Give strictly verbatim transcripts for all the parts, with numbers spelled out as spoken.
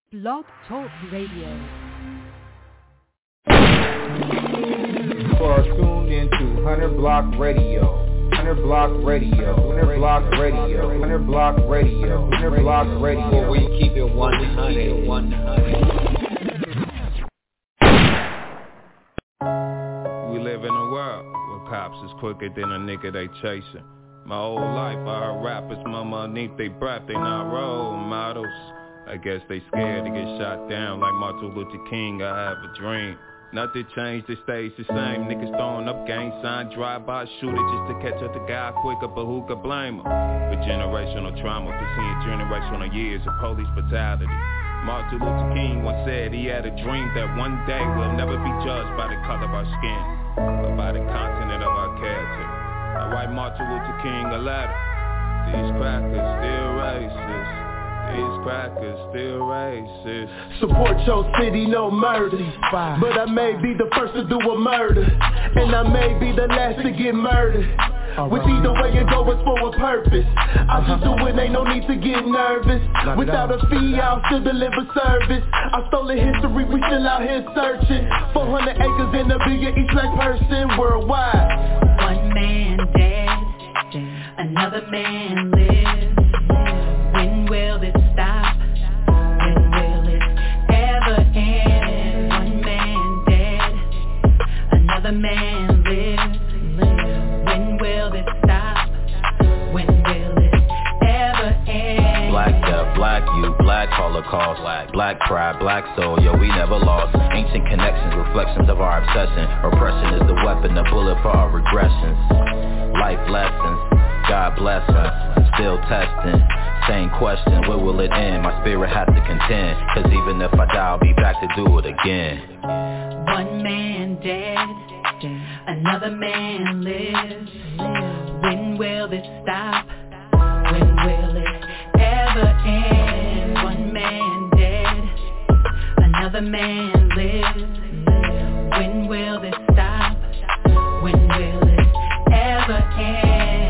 Blog Talk Radio. You are tuned into one hundred Block Radio. one hundred Block Radio. one hundred Block Radio. one hundred Block Radio. one hundred Block Radio. Where we keep it one hundred. one hundred. We live in a world where cops is quicker than a nigga they chasing. My whole life I heard rappers mama underneath they breath, they not role models. I guess they scared to get shot down like Martin Luther King. I have a dream. Nothing changed, it stays the same. Niggas throwing up gang sign, drive-by shooter just to catch up the guy quicker, but who could blame him? For generational trauma, for seeing generational years of police brutality. Martin Luther King once said he had a dream that one day we'll never be judged by the color of our skin, but by the continent of our character. I write Martin Luther King a letter. These crackers still racist. These crackers still racist. Support your city, no murder. But I may be the first to do a murder, and I may be the last to get murdered. With either way you go, it's for a purpose. I just do it, ain't no need to get nervous. Without a fee, I'll still deliver service. I stole a history, we still out here searching. four hundred acres and a billion each black person worldwide. One man dead, another man lives. When will this stop? When will it ever end? One man dead, another man lives. When will this stop? When will it ever end? Black death, black youth, black holocaust, black, black pride, black soul, yo, we never lost. Ancient connections, reflections of our obsession. Oppression is the weapon, the bullet for our regressions. Life lessons, God bless us, still testing. Same question, where will it end? My spirit has to contend, cause even if I die, I'll be back to do it again. One man dead, another man lives. When will this stop? When will it ever end? One man dead, another man lives. When will this stop? When will it ever end?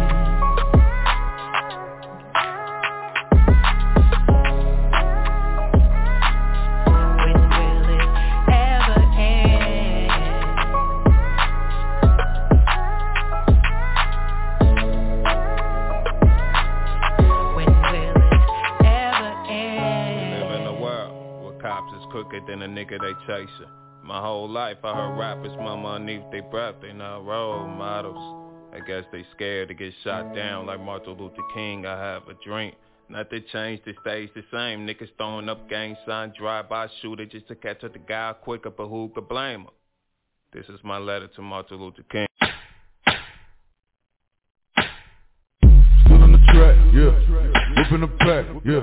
Quicker than a nigga they chasing. My whole life I heard rappers mama underneath they breath, they not role models. I guess they scared to get shot down like Martin Luther King. I have a dream. Nothing changed, it stays the same. Niggas throwing up gang sign, drive-by shooter just to catch up the guy quicker, but who could blame him? This is my letter to Martin Luther King. Still on the track, yeah. Whipping the pack,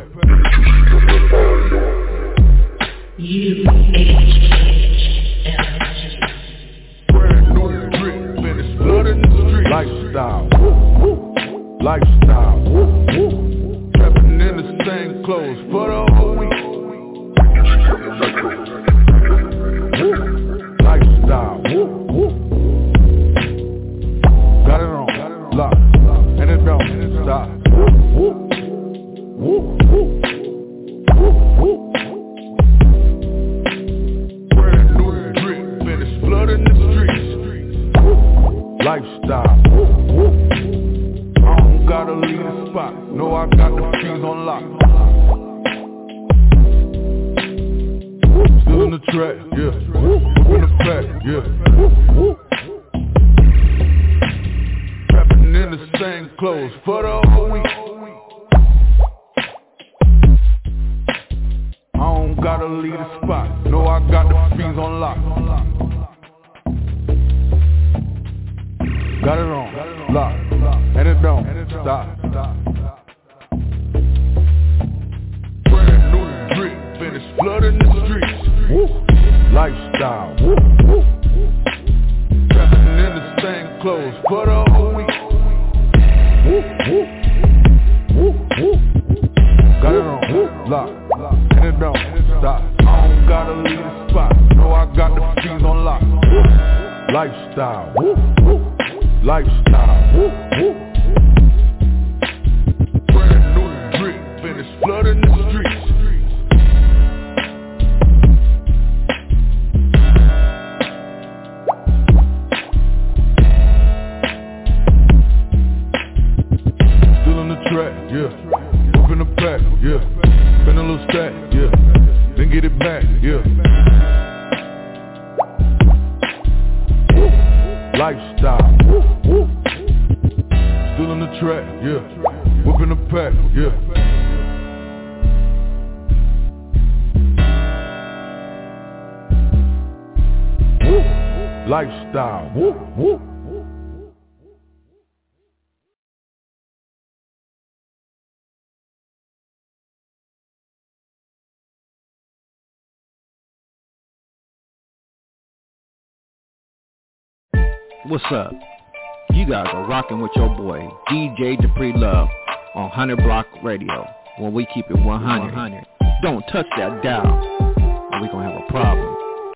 yeah. U H L G. Brand new drip, man, it's blood in the street. Lifestyle, woo, woo. Lifestyle, woo, woo. Trapping in the same clothes for the whole week. Woo. Lifestyle, woo, woo. Got it on, lock, and it don't stop. Woo, woo, woo, woo, woo. Blood in the streets, lifestyle, I don't gotta leave the spot, no I got the keys on lock. Still in the track, yeah, in the pack, yeah. Trapping in the same clothes for the whole week. I don't gotta leave the spot, no I got the keys on lock. Got it on, lock, and it don't stop. Brand new drip, and it's blood in the streets. Woo. Lifestyle, woo, woo. Trapping in the same clothes for the whole week. Woo, woo, woo, woo. Got it on, lock, and it don't stop. I don't gotta leave the spot, no I got the keys on lock. Lifestyle, woo, woo. Lifestyle, woo, woo. Brand new drip, and it's blood in the streets. stack, yeah. Then get it back, yeah. Woo. Lifestyle, woo, woo. Still in the track, yeah. Whipping the pack, yeah. Woo. Lifestyle, woo, woo. What's up? You guys are rocking with your boy D J Dupree Love on one hundred Block Radio, where we keep it one hundred. Don't touch that dial, or we gonna have a problem.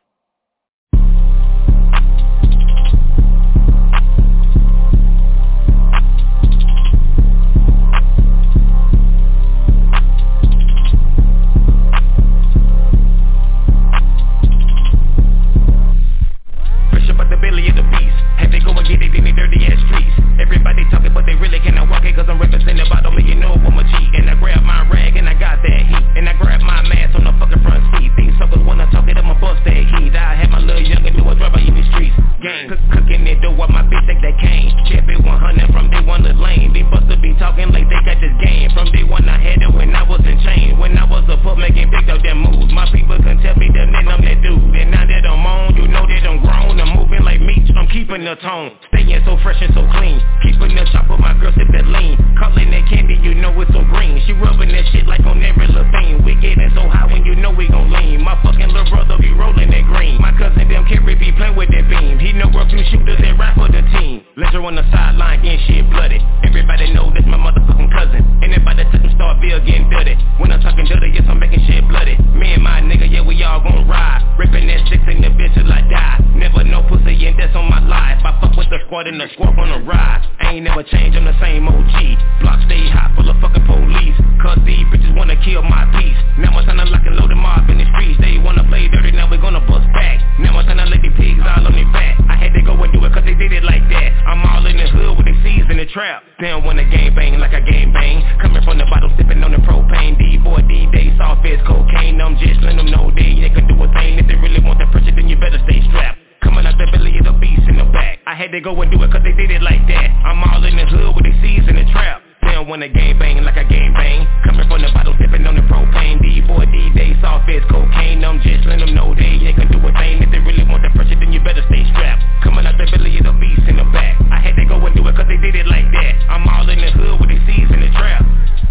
Everybody talking but they really cannot walk it, cause I'm representing about a million know I'm a G. And I grab my rag and I got that heat. And I grab my mask on the fucking front seat. These suckers wanna talk it, I'ma bust that heat. I had my little youngin' do a drive by in the streets. Gang, cook, cooking it, do what my bitch take that cane. Chip it one hundred from day one to lane. These busters be talking like they got this game. From day one I had it when I was in chain. When I was a pup making big up them moves. My people can tell me that man I'm that dude. And now that I'm on, you know that I'm grown. I'm moving like meat, I'm keeping the tone. Staying so fresh and so clean. Keeping the chop with my girl, sip that lean. Calling that candy, you know it's so green. She rubbing that shit like on every little thing. We getting so high when you know we gon' lean. My fucking little brother be rolling that green. My cousin them Kerry be playing with that beam. He know we're few shooters that rap for the team. Ledger on the sideline getting shit blooded. Everybody know that's my motherfucking cousin. Anybody touch him start bill getting dirty. When I'm talking dirty, yes I'm making shit bloody. Me and my nigga, yeah we all gon' ride. Ripping that six in the bitch till I die. Never no pussy and that's on my life. I fuck with the squad and the squad gonna ride. I ain't never change, I'm the same O G. Block stay hot full of fucking police. Cause these bitches wanna kill my peace. Now I'm tryna lock and load them off in the streets. They wanna play dirty, now we gonna bust back. Now I'm tryna let these pigs all on their back. I had to go and do it cause they did it like that. I'm all in the hood with the seeds in the trap. They don't wanna game bang like I game bang. Coming from the bottle sipping on the propane. D-boy, D-day, soft as cocaine. I'm just letting them know they, they can do a thing. If they really want that pressure then you better stay strapped. Coming out the belly of the beast in the back. I had to go and do it cause they did it like that. I'm all in the hood with the seeds in the trap. They don't wanna game bang like I game bang. Coming from the bottle sipping on the propane. D-boy, D-day, soft as cocaine. I'm just letting them know they ain't gonna do a thing. If they really want that pressure then you better stay strapped. Coming out the belly of the beast in the back. I had to go and do it cause they did it like that. I'm all in the hood with the seeds in the trap.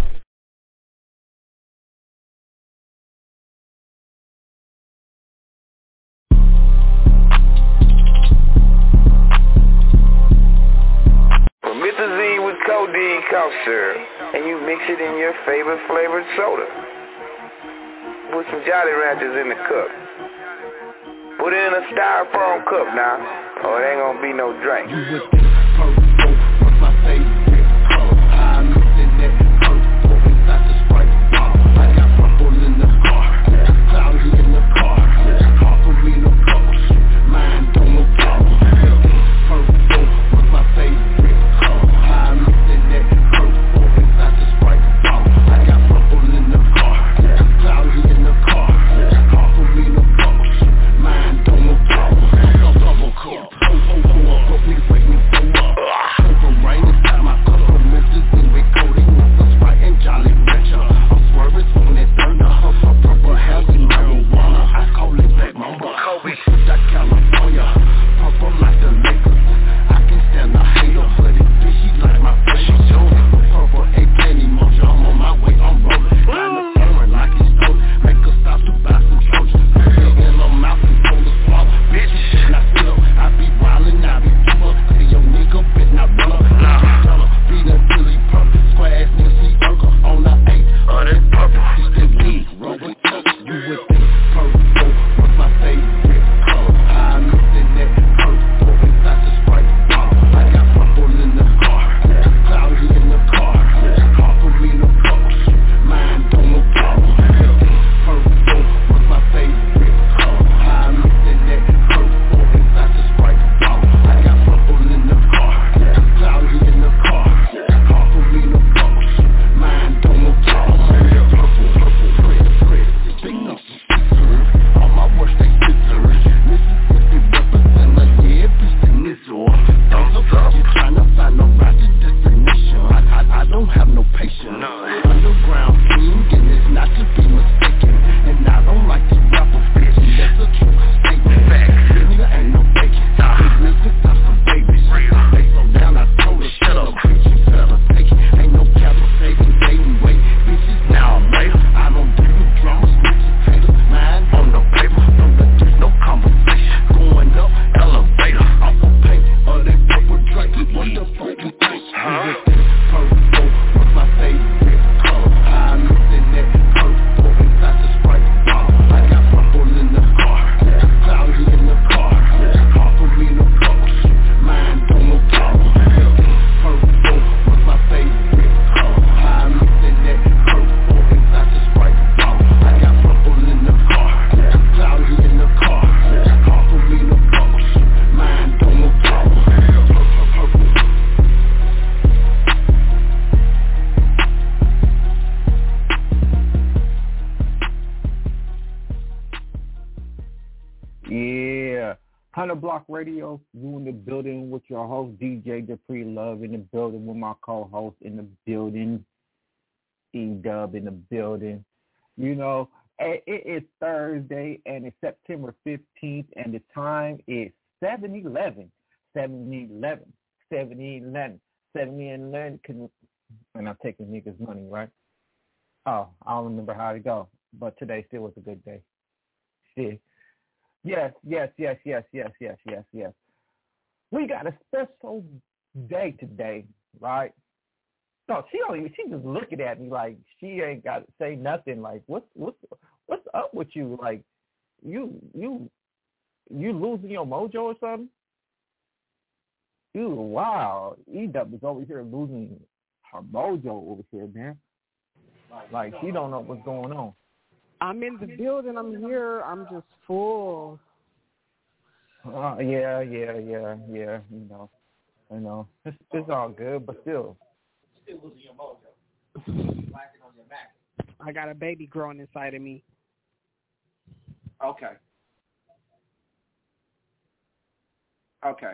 Promethazine with codeine cough syrup, and you mix it in your favorite flavored soda. Put some Jolly Ranchers in the cup. Put it in a styrofoam cup now, or it ain't gonna be no drink. You with this purple, what's my favorite color? I looked in that purple inside the Sprite bottle. I got purple in the car, cloudy in the car. Hard for me no trouble, mine don't no trouble. Purple, what's my favorite color? I looked in that purple inside the Sprite bottle. I got purple in the car, cloudy in the car. Hard for me no trouble, mine don't no trouble. Double cup, oh oh oh, broke niggas like me so Yeah. Hunter Block Radio, you in the building with your host, D J Dupree Love, in the building with my co-host in the building, E-Dub in the building. You know, it is Thursday, and it's September fifteenth, and the time is seven eleven. seven eleven. seven eleven. seven eleven. And I'm taking niggas' money, right? Oh, I don't remember how to go, but today still was a good day. See? Yes, yes, yes, yes, yes, yes, yes, yes. We got a special day today, right? No, she don't even, she just looking at me like she ain't got to say nothing. Like, what's what's what's up with you? Like, you you you losing your mojo or something? You wow, E-Dub is over here losing her mojo over here, man. Like she don't know what's going on. I'm in the building. I'm here. I'm just full. Uh, yeah, yeah, yeah, yeah. You know, you know, it's, it's all good, but still. Still losing your mojo. Lacking on your back. I got a baby growing inside of me. Okay. Okay.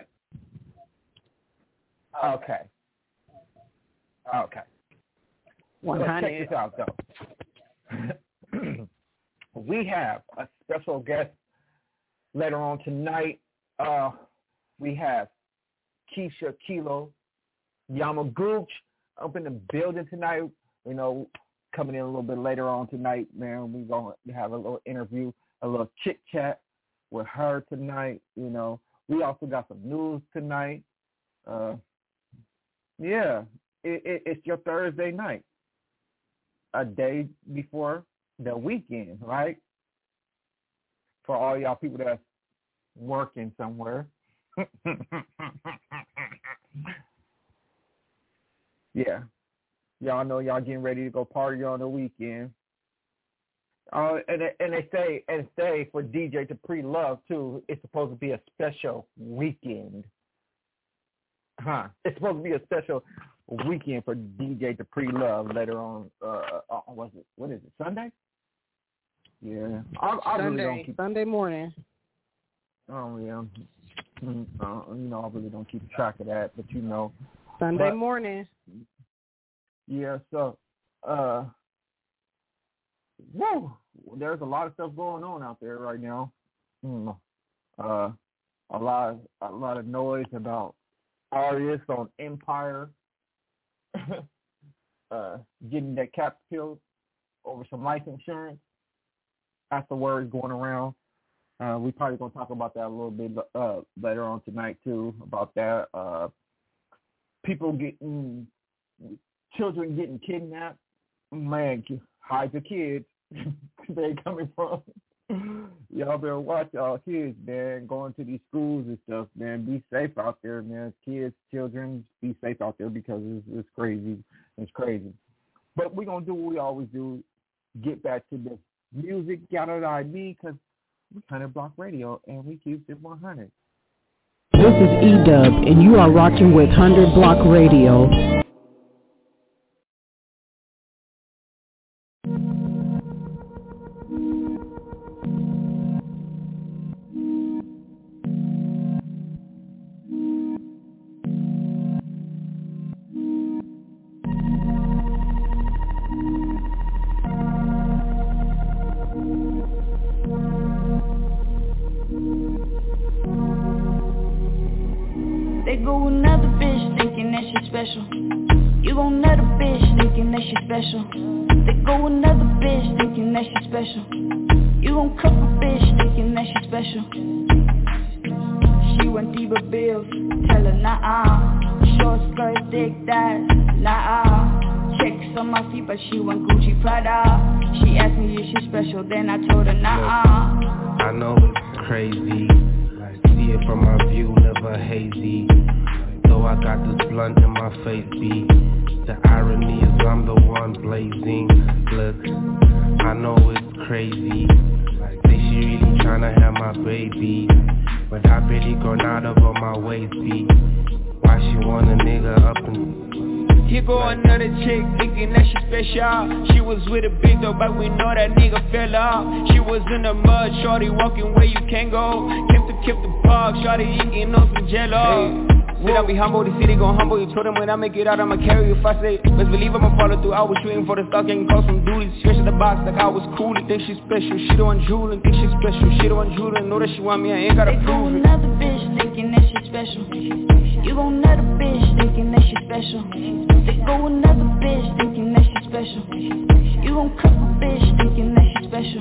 Okay. Okay. one hundred. Check this out, though. We have a special guest later on tonight. Uh, we have Keisha Kilo Yamagooch up in the building tonight. You know, coming in a little bit later on tonight, man. We're going to have a little interview, a little chit-chat with her tonight. You know, we also got some news tonight. Uh, yeah, it, it, it's your Thursday night, a day before the weekend, right? For all y'all people that's working somewhere. Yeah. Y'all know y'all getting ready to go party on the weekend. Uh, and, and they say, and say for D J Dupree Love, too, it's supposed to be a special weekend. Huh. It's supposed to be a special weekend for D J Dupree Love later on. Uh, uh, was it? What is it? Sunday? Yeah. I, I Sunday. Really don't keep, Sunday morning. Oh yeah. Uh, you know, I really don't keep track of that, but you know. Sunday but, morning. Yeah. So, uh, whoa, there's a lot of stuff going on out there right now. Mm, uh, a lot, of, a lot of noise about artists on Empire uh, getting their cap killed over some life insurance. That's the word going around. Uh, we probably going to talk about that a little bit uh, later on tonight, too, about that. Uh, people getting, children getting kidnapped. Man, hide your kids. They're coming from. Y'all better watch y'all kids, man, going to these schools and stuff, man. Be safe out there, man. Kids, children, be safe out there because it's, it's crazy. It's crazy. But we're going to do what we always do, get back to the music, got it I me, because we Hunter Block Radio, and we keep it one hundred. This is E-Dub, and you are rocking with Hunter Block Radio. She want Gucci Prada. She asked me if she's special, then I told her nah. I know it's crazy, see it from my view, never hazy. Though I got this blunt in my face, B. The irony is I'm the one blazing. Look, I know it's crazy. Say she really tryna have my baby, but I barely grown out of on my waist, B. Why she want a nigga up and Here go another chick thinking that she special. She was with a big dog, but we know that nigga fell off. She was in the mud, shorty walking where you can't go. Kept the, kept the park, shorty eating on some jello. Hey, said I'll be humble, the city gon' humble you. Told them when I make it out, I'ma carry you if I say best believe I'ma follow through. I was shooting for the stock, getting calls from duties. Stretch the box like I was cool. Think she special, she the one drooling. Think she special, she the one drooling. Know that she want me, I ain't gotta they prove it. Another bitch thinking that she special. You go another bitch thinking that she special. They go another bitch thinking that she special. You gon' cuff a bitch thinking that she special.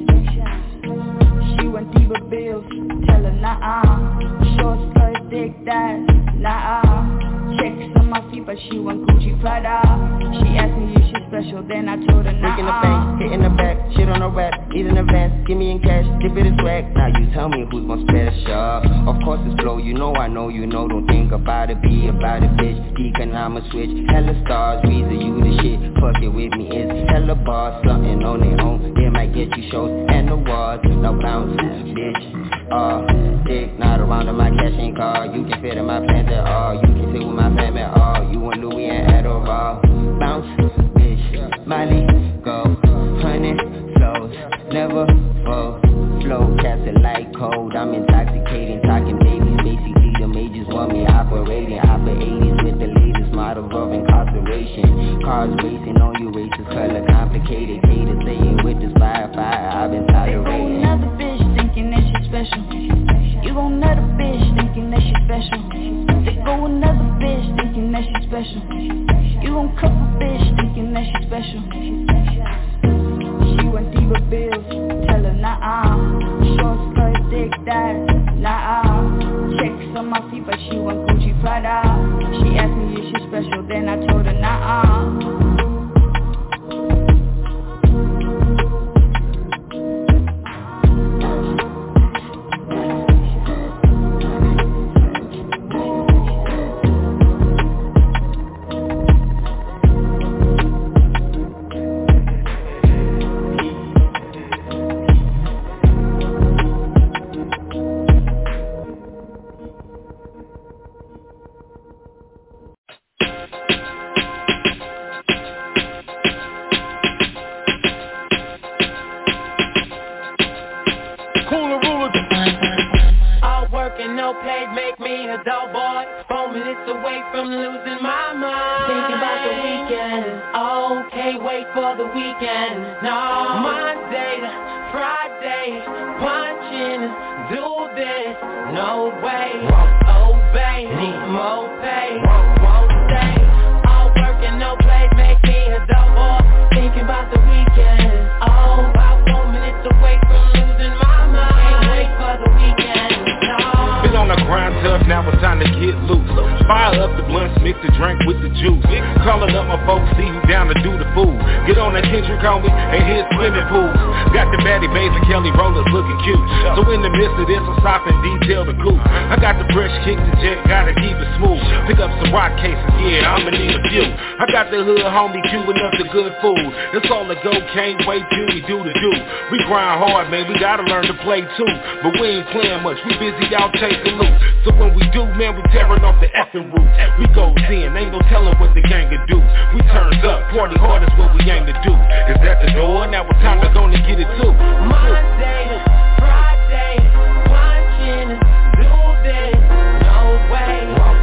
She want diva bills, tell her nah-uh. Short skirt, thick thighs, nah-uh. Checks on my feet, but she want Gucci Prada. She asked me if she special, then I told her nah-uh. Breaking the bank, hitting the back, shit on the rap, need an advance, give me in cash, dip it in swag. Now you tell me who's more special. Of course it's flow, you know I know you know. Don't think about it, be about it, bitch. Economic switch, hella stars, reason you the shit. Fuck it with me, it's hella bars, something on their own. They might get you shows and the walls, no bounce, bitch. Uh, dick, not around in my cashing car. You can fit in my pants at all. You can sit with my fam at all. You want Louis and Adderall. Bounce, bitch, Miley, go. Hundred flows, never fold. Flow, cast it like cold. I'm intoxicating, talking babies. Basically the majors want me operating. Opera eighties with the latest model of incarceration. Cars racing on you, racist color complicated. Cater saying with this fire, fire, I've been tolerating. Another bitch thinking that she special. You go another bitch thinking that she special. They go another bitch thinking that she special. You gon' cuff a bitch thinking that she special. She want diva bills, tell her nah-uh. Short skirt, thick thighs, nah-uh. Checks on my feet, but she want Gucci Prada. She asked me if she special, then I told her nah-uh. Homie queuing up the good food. It's all the go, can't wait till we do the do. We grind hard, man, we gotta learn to play too. But we ain't playing much, we busy out chasing loot. So when we do, man, we tearing off the effing roof. We goes in, ain't no telling what the gang can do. We turns up, party hard is what we aim to do. Is that the door? Now it's time to go and get it too. Monday, Friday, watching, do this, no way,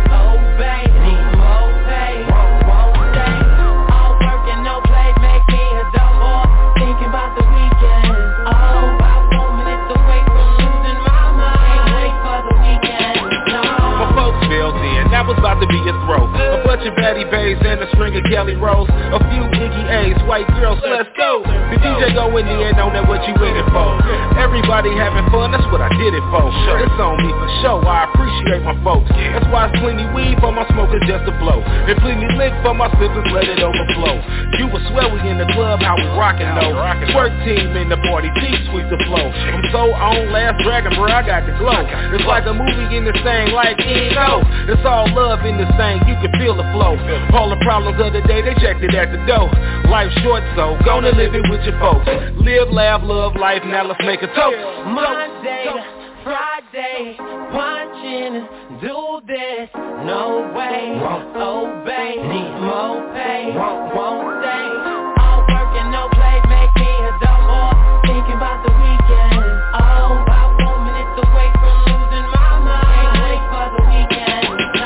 obey, need more pay, won't stay. All work and no play, make me a double. Thinking about the weekend. Oh, about four minutes away from losing my mind. Can't wait for the weekend. No. My folks filled in, that was about to be a throw. A bunch of Betty Bays and a string of Kelly Rose. A few Iggy A's, white girls, so let's go. The D J go in there, know that what you in it for. Everybody having fun, that's what I did it for. It's on me for sure, I appreciate my folks. That's why it's plenty weed for my smokers just to blow. And plenty lick for my sippers, let it overflow. You would swear we in the club, how we rockin' though. Twerk team in the party, team sweep the flow. I'm so on Last Dragon, bro, I got the glow. It's like a movie in this thing, like Eno. It's all love in this thing, you can feel the flow. All the problems of the day, they checked it at the door. Life's short, so gonna live it with your folks. Live, laugh, love life, now let's make a toast. Monday, Friday, punching, do this, no way. Won't obey, need more pay, won't, won't stay. All work and no play, make me a dumb boy. Thinking about the weekend. Oh, about four minutes away from losing my mind. Can't wait for the weekend, no.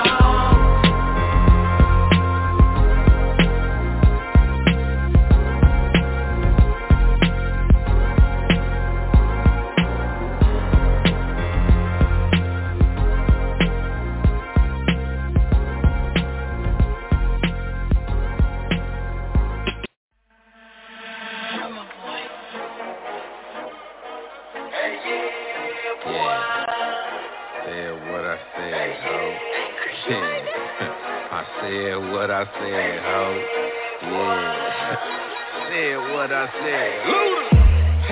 Said what I said, ho. Yeah. Said what I said. Luda.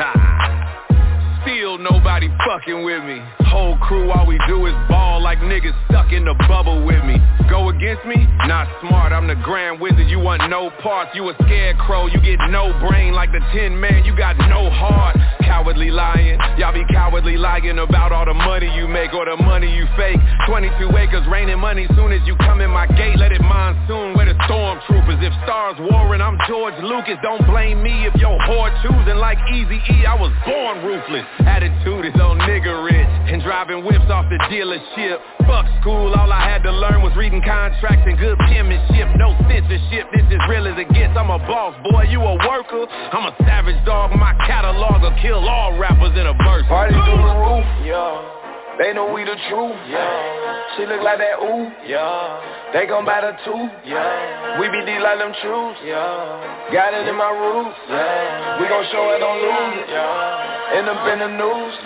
Ha. Still nobody fucking with me. Whole crew, all we do is ball like niggas stuck in the bubble with me. Go against me? Not smart, I'm the grand wizard. You want no parts, you a scarecrow. You get no brain like the tin man, you got no heart. Cowardly lying, y'all be cowardly lying about all the money you make or the money you fake. Twenty-two acres raining money, soon as you come in my gate, let it monsoon. Where the stormtroopers, if stars warring, I'm George Lucas. Don't blame me if your whore choosing like Eazy-E. I was born ruthless, attitude is on nigga rich, and driving whips off the dealership. Fuck school, all I had to learn was reading contracts and good penmanship. No censorship, this is real as it gets. I'm a boss, boy, you a worker. I'm a savage dog, my catalog will kill all rappers in a verse. Party through the roof, yeah. They know we the truth, yeah. She look like that ooh, yeah. They gon' buy the two, yeah. We be D like them truths, yeah. Got it in my roots, yeah. We gon' show it, don't lose it, yeah. End up in the news,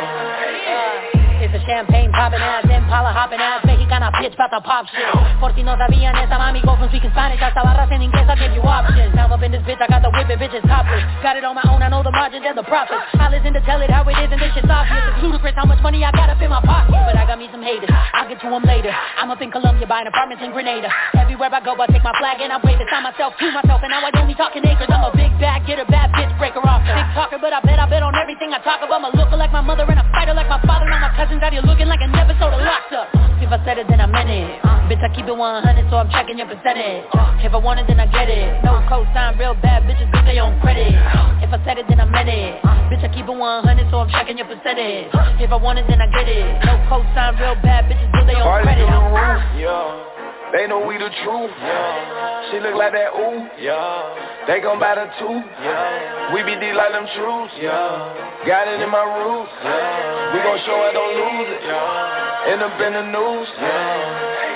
yeah. It's a champagne poppin' ass, Impala hoppin' ass, mexicana bitch bout to pop shit. Por si no sabían esa mami go from speaking Spanish hasta barras en inglés, I give you options. Now up in this bitch, I got the whip and bitches topless. Got it on my own, I know the margins and the profits. I listen to tell it how it is and this shit's obvious. It's ludicrous how much money I got up in my pocket, but I got me some haters, I'll get to them later. I'm up in Colombia buying apartments in Grenada. Everywhere I go I take my flag and I wave it, sign myself to myself, and now I don't be talking acres. I'm a big bag, get a bad bitch, break her off. Big talker, but I bet I bet on everything I talk about. I'm a looker like my mother and a fighter like my father. Now my cousins out here looking like an episode of Locked Up. If I said it, then I meant it. Bitch, I keep it one hundred, so I'm checking your percentage. If I want it, then I get it. No cosign, real bad bitches get their own credit. If I said it, then I meant it. Bitch, I keep it one hundred, so I'm checking your percentage. If I want it, then I get it. No cosign, real bad bitches get their own credit. Yeah. They know we the truth, yeah. She look like that ooh, yeah. They gon' buy the two, yeah. We be D like them truths, yeah. Got it in my roots, yeah. We gon' show it, don't lose it, yeah. End up in the news, yeah.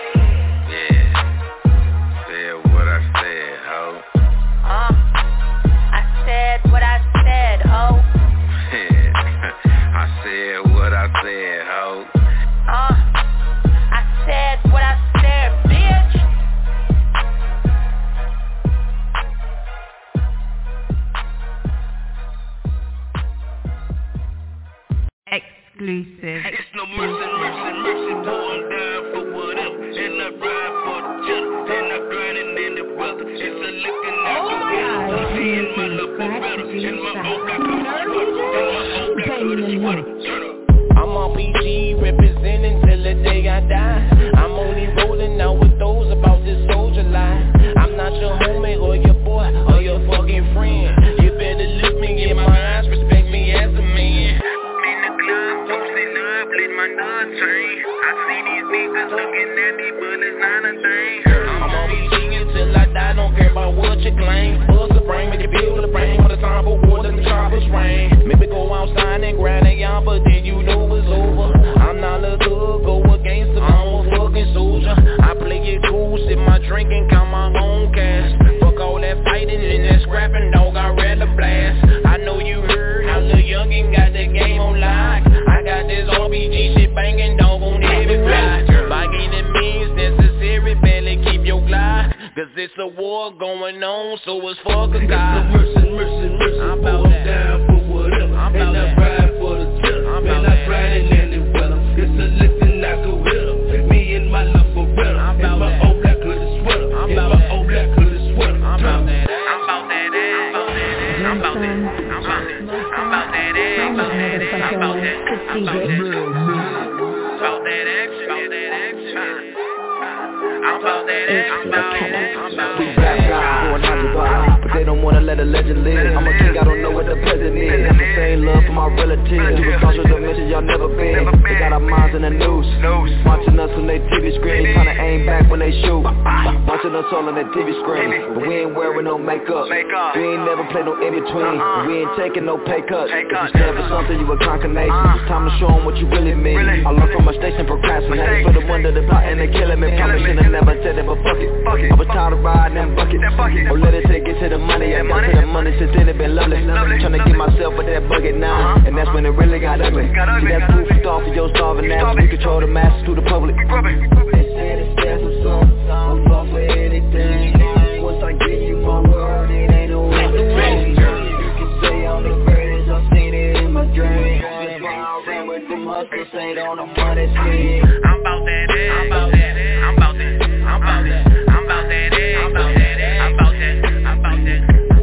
Yeah. Said what I said, ho. Uh, I said what I said, oh. I said what I said, ho. Uh, I said what I said. Exclusive. It's no mercy, mercy, mercy, going down for whatever. And I ride for the cheddar, and I grinding in the weather. It's a licking out the window. Seeing my love for better, and my old black collar sweater, and my old black hoodie sweater. Turn up. I'm on P G, representing till the day I die. I'm only rolling out with those about this soldier life. I'm not your homie or your boy or your fucking friend. You better look me in my eyes, respect me as a man. My nut train. I see these niggas looking at me, but it's not a thing. I'm on be singing till I die, don't care about what you claim. Bust the brain, make it build the brain. When the time for war, then the choppers rain. Maybe go outside and grind a y'all, but then you know it's over. I'm not a thug, go against them, I'm a fucking soldier. I play it cool, sip my drink and count my own cash. Fuck all that fighting and that scrapping, dog, I'd rather blast. I know you heard how the youngin' got the game on lock. I got this R B G shit banging, dog, on every block. By any means necessary, barely keep your glide. Cause it's a war going on, so it's fuck a God. Mercy, mercy, mercy, I'm about that. Down for whatever, I'm and I ride for the tip, and I riding in the weather. It's a lifting out the window, me and my love for better. And my old black hoodie sweater, and my old black hoodie sweater. I'm about that, I'm about that, I'm about that, I'm about that, I'm about that, I'm about that, I'm about that, I'm about that, I'm about that, about that action. H to the K. We rap God, four hundred bars, but they don't wanna let a legend live. I'm a king, I don't know what the present is. Got the same love for my relatives. You was social dimension, y'all never been. They got our minds in the news, watching us on their T V screen, trying to aim back when they shoot. Watching us all on their T V screen, but we ain't wearing no makeup. We ain't never play no in between. We ain't taking no pay cuts. If you stand for something, you a concatenation. It's time to show them what you really mean. I learned from my station, procrastinating for the one that is plotting and killing me. Probably should've never said it, but fuck it. I was tired of riding them buckets. Oh, let it take it to the money. I got to the money since then it been lovely. Trying to get myself with that bucket now, and that's when it really got ugly. See, that's proof you thought for your starving ass. We control the masses to the public. They said it's there for some, I'm fall for anything. Once I give you my word, it ain't no in between. You can say I'm the greatest, I've seen it in my dreams. That's why I ran with them hustlers, ain't on the money scheme. I'm about that, I'm about that, I'm about that, I'm about that, I'm about that, I'm about that, I'm about that, I'm about that,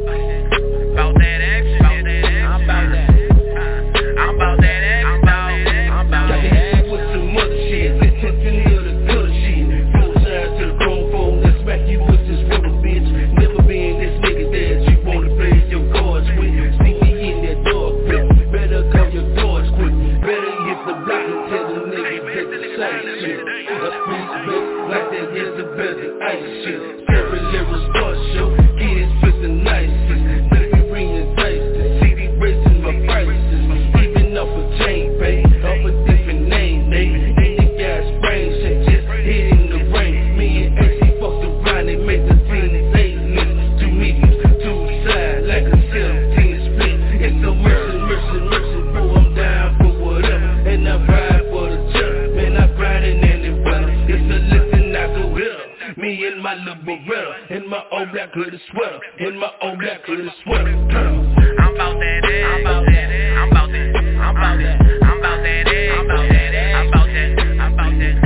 about that action, I'm about that, I'm about that, I'm about that, I'm about that. With some other shit, let's hit the near the good shit. Full size to the chrome phone, let's smack you with this rubber bitch. Never been this nigga that you wanna play your cards with. See me in that dog grip, better come your doors quick. Better hit the block and tell the niggas that the same shit. A piece bitch like that is the best ice shit. Several lyrics start show, kids with the nicest. Baby ringing dice, the C D raising my prices. Even off a chain pay, off a different name, they ain't the gas brain shit, just hit in the rain. Me and X C fucked around, they made the team eight lists. Two mediums, two sides, like a seventeen split. It's so mercy, mercy, mercy, bro, I'm down for whatever. And I ride for the church, man, I ride in any weather. It's a listen, I go here. Me and my little Beretta, in my old black hoodie sweater, in my old black hoodie sweater. I'm about that, I'm about that, I'm about that, I'm about that, I'm about that, I'm about that, I'm about that, I'm about that,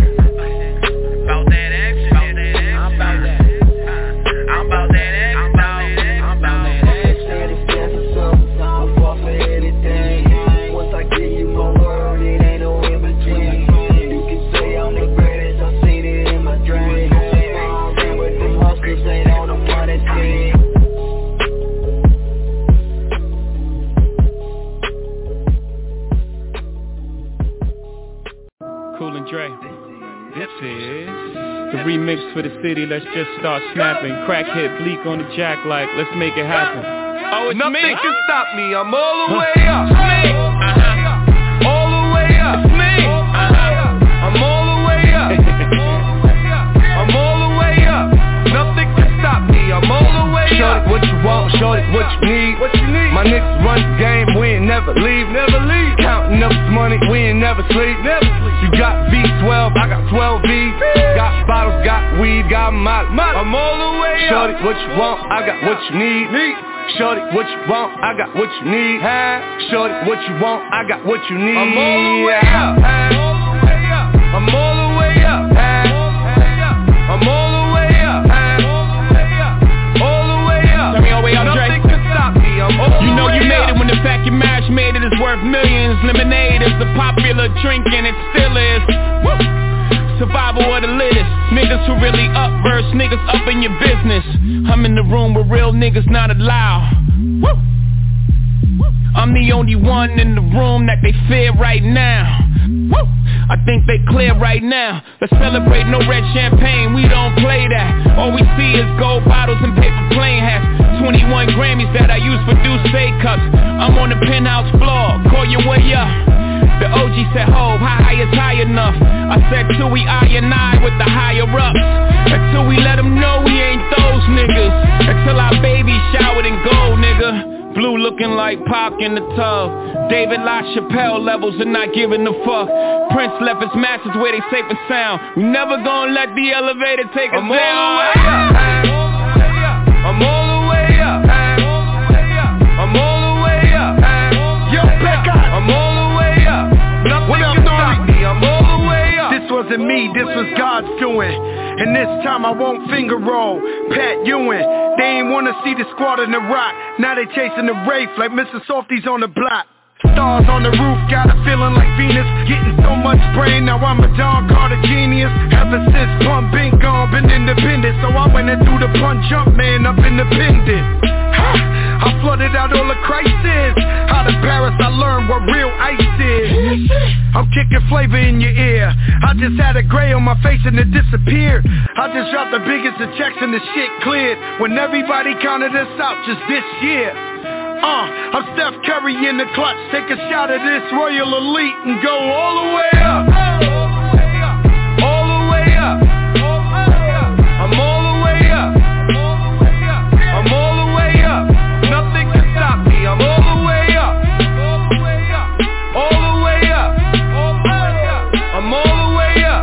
about that action, I'm about that, I'm about that, I'm about that, I'm about that. They said it's there for something, I'm fall for anything. Once I give you my word, it ain't no in between. You can say I'm the greatest, I've seen it in my dreams. I ran with them hustlers, ain't on the money scheme. Cool and Dre. This is the remix for the city. Let's just start snapping. Crackhead Bleak on the jack like, let's make it happen. Oh, it's Nothing me. can stop me. I'm all the way up. It's me. Uh-huh. All the way up. It's me. Uh-huh. I'm all the way up. I'm all the way up. Nothing can stop me. I'm all the way Shorty, up. what you want, shorty, what you need? What you need? My niggas run the game, we ain't never leave. Never leave. Counting up this money, we ain't never sleep. Never sleep. You got V twelve, I got twelve V's. Got bottles, got weed, got molly. I'm all the way up. Shorty, what you want, I got what you need. Need. Shorty, what you want, I got what you need. Shorty, what you want, I got what you need. I'm all the way up. I'm all the way up. I'm all the way up. All the way up. Tell me all the way up, Dre. Nothing can stop me. I'm all You know the you way made up. it when the fact you mash made it is worth millions. Lemonade is the popular drink and it still is. Woo. Survival of the littest. Niggas who really up verse, niggas up in your business. I'm in the room with real niggas not allowed. Woo. I'm the only one in the room that they fear right now. Woo. I think they clear right now. Let's celebrate, no red champagne, we don't play that. All we see is gold bottles and paper plane hats. Twenty-one Grammys that I use for Douce cups. I'm on the penthouse floor, call your way up. The O G said, Hov, how high is high enough? I said, till we I and I with the higher ups. Until we let them know we ain't those niggas. Until our baby showered in gold, nigga. Blue looking like Pac in the tub. David LaChapelle levels and not giving a fuck. Prince left his masters where they safe and sound. We never gonna let the elevator take us I'm down. all the way up. I'm all the way up. I'm all the way up. Yo, Becca. I'm all the way up. Nothing can stop me. I'm all the way up. This wasn't me, this was God's doing. And this time I won't finger roll. Pat Ewing, they ain't wanna see the squad in the rock. Now they chasing the Wraith like Mister Softy's on the block. Stars on the roof, got a feeling like Venus. Getting so much brain, now I'm a dog called a genius. Ever since Pump been gone, been independent. So I went and threw the punch up, man, up independent. I flooded out all the crisis. Out of Paris I learned what real ice is. I'm kicking flavor in your ear. I just had a gray on my face and it disappeared. I just dropped the biggest of checks and the shit cleared. When everybody counted us out just this year. Uh, I'm Steph Curry in the clutch. Take a shot of this Royal Elite and go all the way up. All the way up. I'm all the way up. I'm all the way up. Nothing can stop me. I'm all the way up. All the way up. I'm all the way up.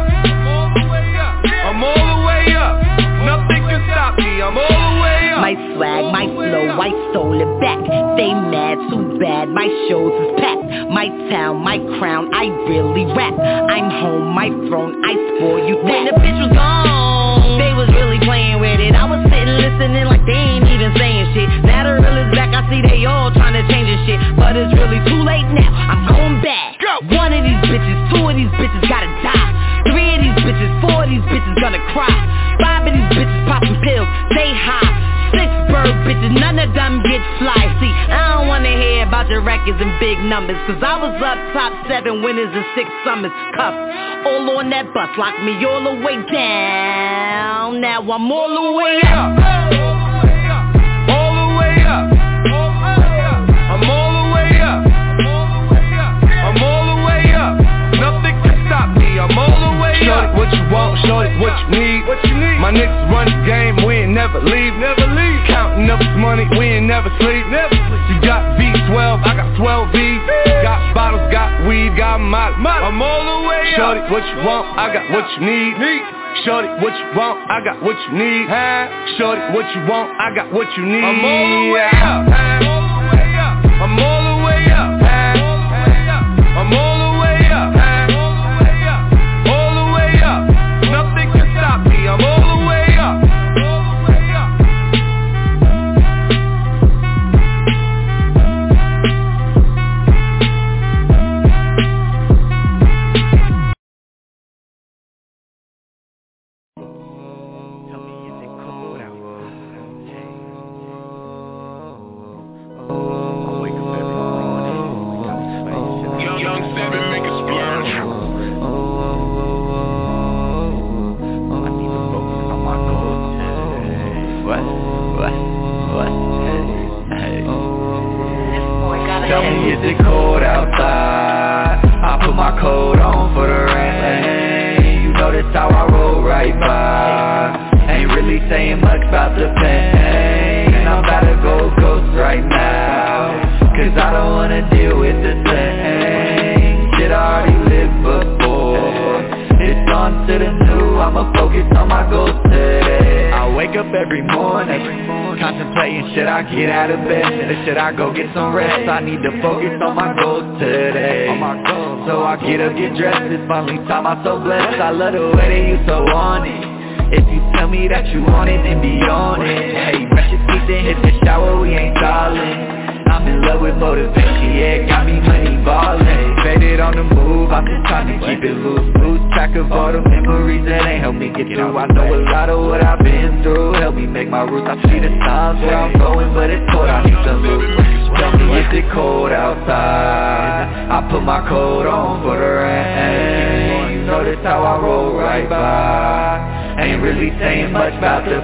I'm all the way up. Nothing can stop me. I'm all the way up. My swag, my flow, I stole it back. They mad, too bad, my shows is packed. My town, my crown, I really rap. I'm home, my throne, I spoil you that. When the bitch was gone, they was really playing with it. I was sitting listening like they ain't even saying shit. Now the real is back, I see they all trying to change this shit. But it's really too late now, I'm going back. Go. One of these bitches, two of these bitches gotta die. Three of these bitches, four of these bitches gonna cry. Five of these bitches popping pills, they high. Six bird bitches, none of them get fly. See, I don't wanna hear about your records and big numbers, cause I was up top seven winners and six summers. Cuffs, all on that bus, lock me all the way down. Now I'm all the way up. All the way up. I'm all the way up. I'm all the way up. Nothing can stop me, I'm all the way up. Shorty, what you want, shorty, what you need. What you need? My niggas run the game, we ain't never leave. Never leave. Counting up this money, we ain't never sleep. Never sleep. You got V twelve, I got twelve V's. Got bottles, got weed, got molly. I'm all the way up. Shorty, what you want, I got what you need. Need. Shorty, what you want, I got what you need. Shorty, what you want, I got what you need. I'm all the way up. I'm all the way up. I'm all the way up. All the way up. Nothing can stop me. I'm all the way up. Tell me, is it cold outside? I put my coat on for the rain. You know that's how I roll right by. Ain't really saying much about the pain. I'm about to go ghost right now, cause I don't wanna deal with the same shit I already lived before. It's on to the new, I'ma focus on my goals today. I wake up every morning, contemplating should I get out of bed, or should I go get some rest? I need to focus on my goals today. So I get up, get dressed, it's finally time, I'm so blessed. I love the way they used to want it. If you tell me that you want it, then be on it. Hey, brush your teeth and hit the shower, we ain't stalling. I'm in love with motivation, yeah, got me money ballin'. Faded on the move, I'm just trying to keep it loose. Lose track of all the memories that ain't help me get through. I know a lot of what I've been through, help me make my roots. I see the signs where I'm going, but it's cold, I need some loot. Tell me, is it cold outside? I put my coat on for the rain. You know that's how I roll right by. Ain't really saying much about the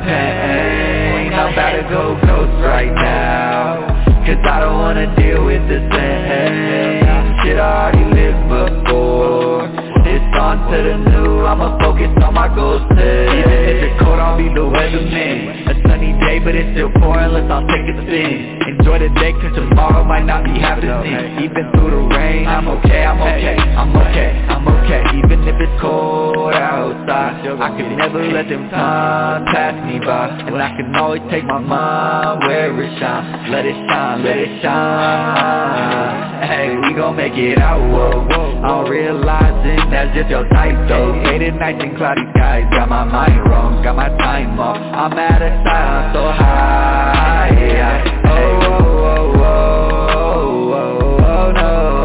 pain. I'm about to go ghost right now, cause I don't wanna deal with the same shit I already lived before. It's on to the new, I'ma focus on my goals today. Even if it's cold, I'll be the weatherman. A sunny day, but it's still pouring, let's all take a spin. Enjoy the day, cause tomorrow might not be happening. Even through the rain, I'm okay, I'm okay, I'm okay, I'm okay. Even if it's cold outside, I can never let them time pass me by. And I can always take my mind where it shines. Let it shine, let it shine. Hey, we gon' make it out, whoa, whoa. I'm realizing that's just your type though. Faded nights and cloudy skies, got my mind wrong, got my time off. I'm out of sight, I'm so high, yeah. Oh, oh, oh, oh, oh, oh, oh, no.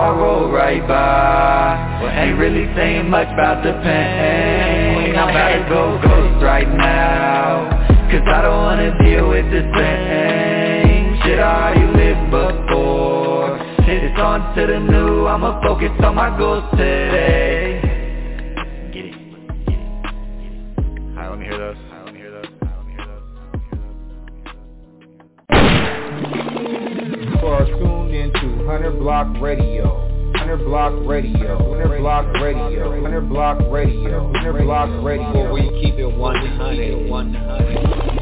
I roll right by. Ain't really saying much about the pain. I'm about to go ghost right now, cause I don't wanna deal with the same shit I already lived before. It's on to the new, I'ma focus on my goals today. Get it. Alright, let me hear those. You are tuned into Hundred Block Radio. Hundred Block Radio. Hundred Block Radio. Hundred Block Radio. Hundred Block Radio. Where we keep it one hundred. one hundred.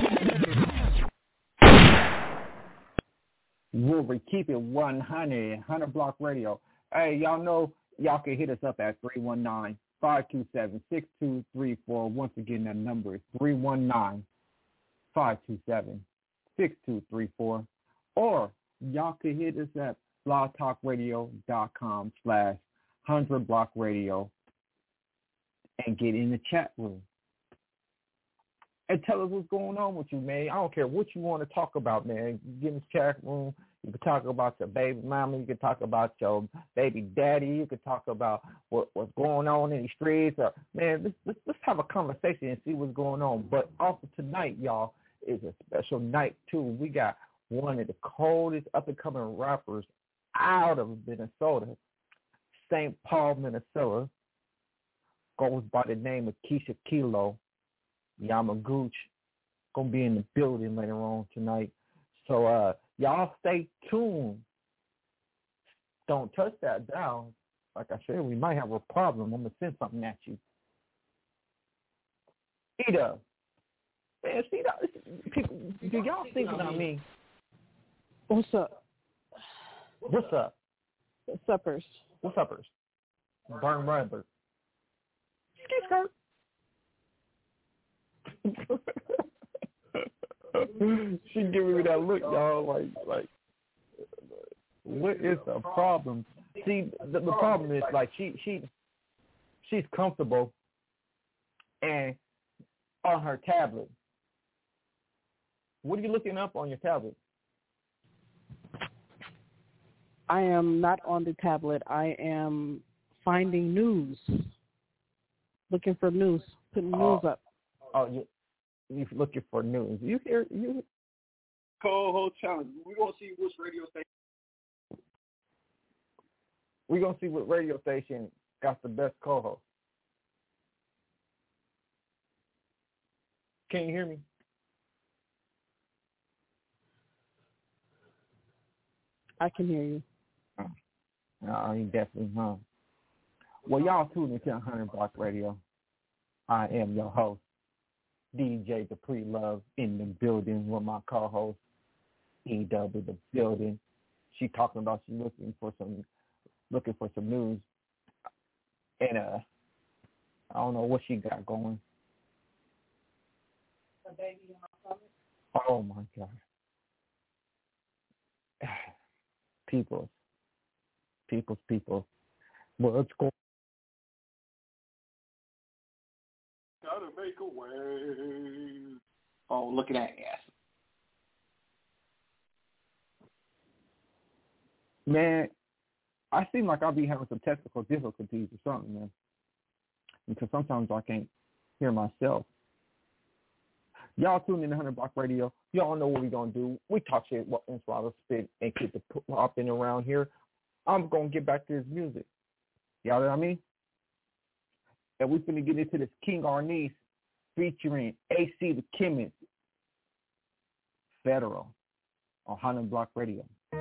Where we keep it one hundred. Hundred Block Radio. Hey, y'all know y'all can hit us up at three one nine, five two seven, six two three four. Once again, that number is three one nine, five two seven, six two three four. Or y'all can hit us at blogtalkradio.com slash 100 block radio and get in the chat room. And tell us what's going on with you, man. I don't care what you want to talk about, man. Get in the chat room. You can talk about your baby mama. You can talk about your baby daddy. You can talk about what, what's going on in the streets. Or, man, let's, let's, let's have a conversation and see what's going on. But also tonight, y'all, is a special night, too. We got one of the coldest up-and-coming rappers out of Minnesota, Saint Paul, Minnesota, goes by the name of Keisha Kilo Yamaguchi. Gonna be in the building later on tonight. So uh, y'all stay tuned. Don't touch that dial. Like I said, we might have a problem. I'm gonna send something at you. Ida, man, see that? People, do y'all think about me? What's up? What's up? Suppers. What's uppers? Burn rubber. She giving me that look, y'all. Like, like, what is the problem? See, the, the problem is like she, she, she's comfortable, and on her tablet. What are you looking up on your tablet? I am not on the tablet. I am finding news, looking for news, putting oh, news up. Oh, you you looking for news? You hear you? Co-host challenge. We're gonna see which radio station. We're gonna see what radio station got the best co-host. Can you hear me? I can hear you. Oh. No, you definitely not. Well, y'all tuned into one hundred Block Radio. I am your host, D J Dupree Love, in the building with my co-host, E W, the building. She talking about she looking for some, looking for some news, and uh, I don't know what she got going. A baby in my stomach. Oh my God. People, people's people. What's going? Gotta make a way. Oh, look at that ass. Man, I seem like I'll be having some technical difficulties or something, man. Because sometimes I can't hear myself. Y'all tune in to one hundred Block Radio. Y'all know what we're going to do. We talk shit, what and swallow, spit, and keep the popping around here. I'm going to get back to this music. Y'all know what I mean? And we're going to get into this King Arnice featuring A C the Chemist, Federal, on one hundred Block Radio.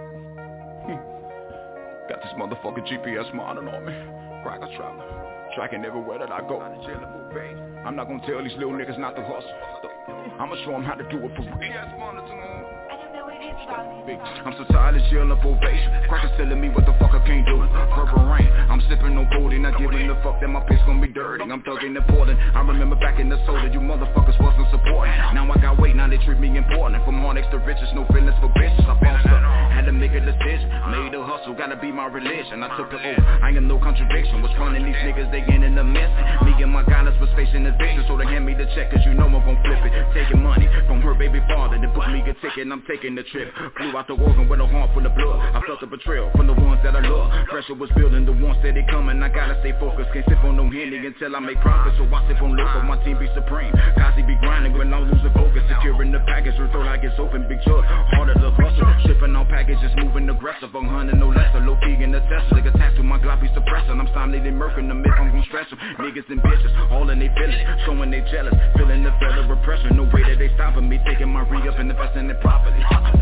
Got this motherfucking G P S monitoring on me. Cracker trap. Tracking everywhere that I go. I'm not gonna tell these little niggas not to hustle. I'ma show them how to do it for real. I'm so tired of jail up ovation. Crackers telling me what the fuck I can't do. Purple rain, I'm sipping on codeine, not giving a fuck that my piss gon' be dirty. I'm thugging and Portland. I remember back in the soda, you motherfuckers wasn't supporting. Now I got weight, now they treat me important. From Hornex to riches, no feelings for bitches. I bossed up, had had to make a decision. Made a hustle, gotta be my religion. I took it over, I ain't got no contradiction. Was running these niggas, they getting a mess. Me and my goddess was facing eviction, so they hand me the check, cause you know I'm gon' flip it. Taking money from her baby father, then book me a ticket and I'm taking the trip. Flew out the organ with a heart full of blood. I felt the betrayal from the ones that I love. Pressure was building, the ones that they coming. I gotta stay focused, can't sip on no Henny until I make profit. So I sip on local, my team be supreme. Kazi be grinding when I'm losing focus. Securing the package, her throat like it's open, big jug. Harder to hustle, shipping on packages, moving aggressive. one hundred no lesser, low key in the Tesla. They attached to my gloppy suppressor. I'm silently murking them if I'm gon' stress them. Niggas and bitches, all in they feelings, showing they jealous, feeling the federal repression. No way that they stopping me, taking my re-up and investing in property.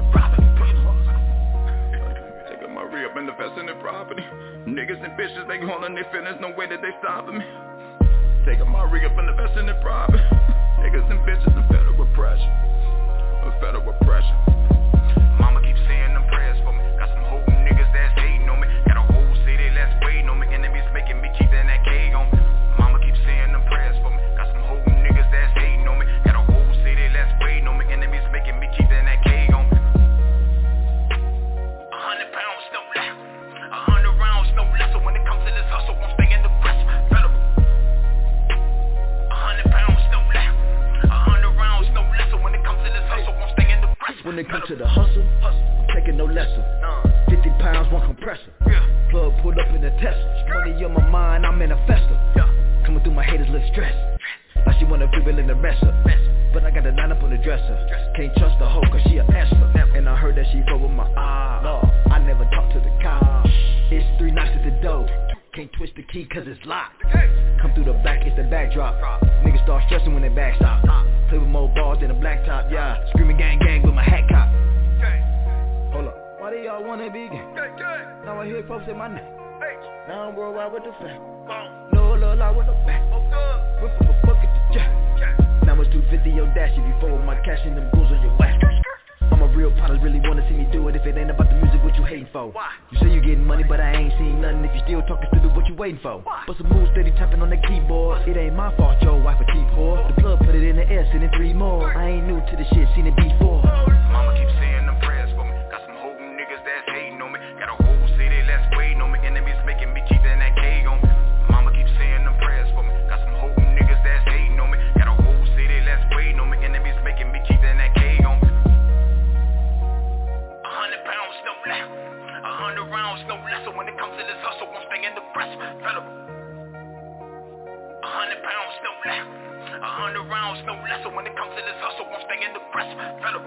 Taking my re-up and investing in property. Niggas and bitches, they holding their feelings, no way that they stopping me. Taking my re-up and investing in property. Niggas and bitches and federal repression. Federal repression. Mama keeps saying them prayers for me. Got some whole niggas that's hating on me. Got a whole city that's waiting on me. Enemies making me keep that cake on me. Mama keeps saying them prayers for me. Got some whole niggas that's hating on me. Got a whole city that's waiting on me. Enemies making me keep that cake on me. A hundred pounds, no less. A hundred rounds, no less. So when it comes to this hustle, won't stay in the press. Federal. A hundred pounds, no less. A hundred rounds, no less. So when it comes to this hustle, won't stay in the press. When it comes to the hustle, I'm taking no lesser. Fifty pounds, one compressor. Plug pulled up in the Tesla. Money on my mind, I'm in a festa. Coming through my haters, little stress. Like she wanna dribble in the wrestler, but I got a line up on the dresser. Can't trust the hoe cause she a answer. And I heard that she fuck with my eye. I never talk to the cops. It's three knocks at the door. Can't twist the key cause it's locked. Come through the back, it's the backdrop. Niggas start stressing when they backstop. Play with more balls than a blacktop, yeah. Screaming gang gang with my hat cop. Hold up, why do y'all wanna be gang? Now I hear folks say my name. Now I'm worldwide with the fame. No love lie with the back. Whip up a bucket to jack. Now it's two fifty your dash if you forward my cash and them goons on your whack. I'm a real pilot, really wanna see me do it. If it ain't about the music, what you hating for? You say you getting money, but I ain't seen nothing. If you still talking stupid, what you waiting for? But some moves steady tapping on the keyboard. It ain't my fault, your wife a keep whore. The plug put it in the air, sending three more. I ain't new to the shit, seen it before. Mama keeps saying them prayers for me. Got some whole niggas that's hating on me. Got a whole city that's waiting on me. Enemies making me keep that cake on me. Mama keeps saying them prayers for me. Got some whole niggas that's hating on me. Got a whole city that's waiting on me. Enemies making me keep that cake on me. A hundred pounds, no less. A hundred rounds, no less. So when it comes to this hustle, won't stay in the press. Federal. A hundred pounds, no less. A hundred rounds, no less. So when it comes to this hustle, won't stay in the press. Federal.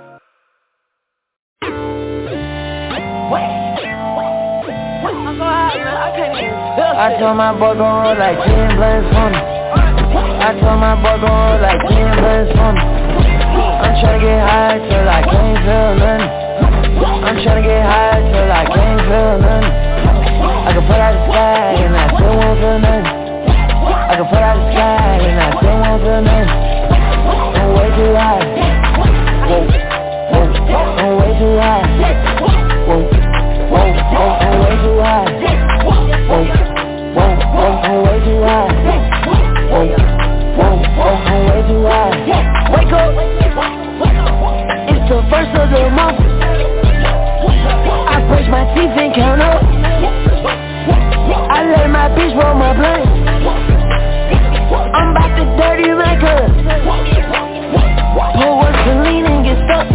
I told my boy gon' roll like ten blunts for me. I told my boy gon' roll like ten blunts for me. I'm tryna get high till I can't feel nothing. I'm tryna get high till I can't feel nothing. I can put out the sky and I still won't feel nothing. I can put out the sky and I still won't feel nothing. I'm way too high. Whoa, whoa, I'm way too high. Whoa, whoa, whoa, I'm way too high. Whoa, whoa, whoa, I'm way too high. Whoa, whoa, whoa, I'm way too high. Wake up, it's the first of the month. I brush my teeth and count up. I let my bitch roll my blunt. I'm about to dirty my cup. Pull one Celine and get stuck.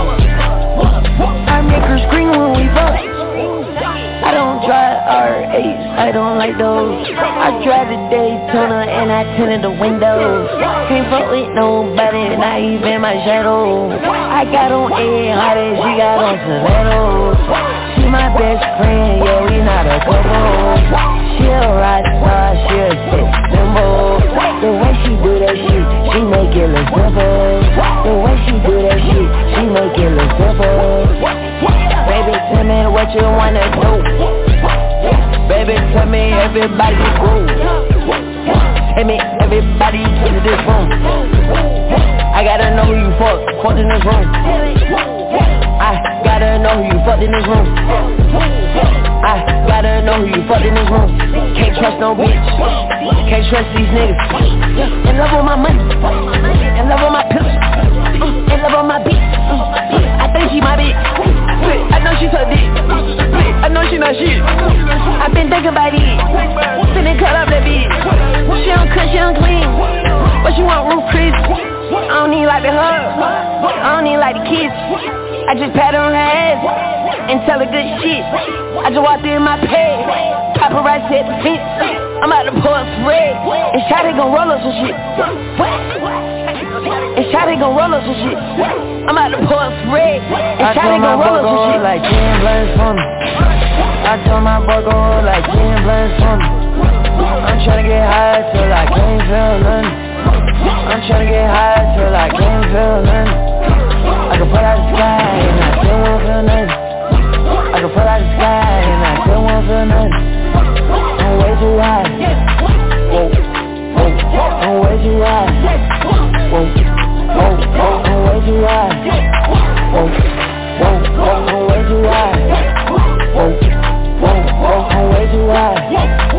I make her scream when we fuck. I don't drive R eights, I don't like those. I drive the Daytona and I tinted the windows. Can't fuck with nobody, not even my shadow. I got on A hard as she got on stilettos. She my best friend, yeah, we not a couple. She a rock star, she a sex symbol. The way she do that shit, she make it look simple. The way she do that shit, she make it look simple. Baby, tell me what you wanna do. Baby, tell me everybody go. Tell me everybody to this room. I gotta know who you fuck, fucked in this room. I gotta know who you fucked in this room. I gotta know who you fucked in this room. Can't trust no bitch. Can't trust these niggas. In love with my money. In love with my pills. In love with my bitch. I think she my bitch. I know she so dick. she not shit. I been thinking about it. Sitting cut up that bitch. She don't cook, she don't clean. But she want roof Chris. I don't need like the hug. I don't need like the kiss. I just pat her on her ass and tell her good shit. I just walked in my pad. Paparazzi at the fence. I'm out to pour a spread. And Shotty gon' roll up some shit. And Shotty gon' roll up some shit. I'm out to pour a spread. And Shotty gon' roll up some shit. Like ten blunts for me. I told my boy go hold like ten blunts for me. I'm tryna get high till I can't feel nothing. I'm tryna get high till I can't feel nothing. I can put out the sky and I still won't feel nothing. I can put out the sky and I still won't feel nothing. I'm way too high. Whoa, whoa, I'm way too high. Whoa, whoa, whoa, I'm way too high. Whoa, whoa, whoa, I'm way too high. Whoa, whoa, whoa, I'm way too high.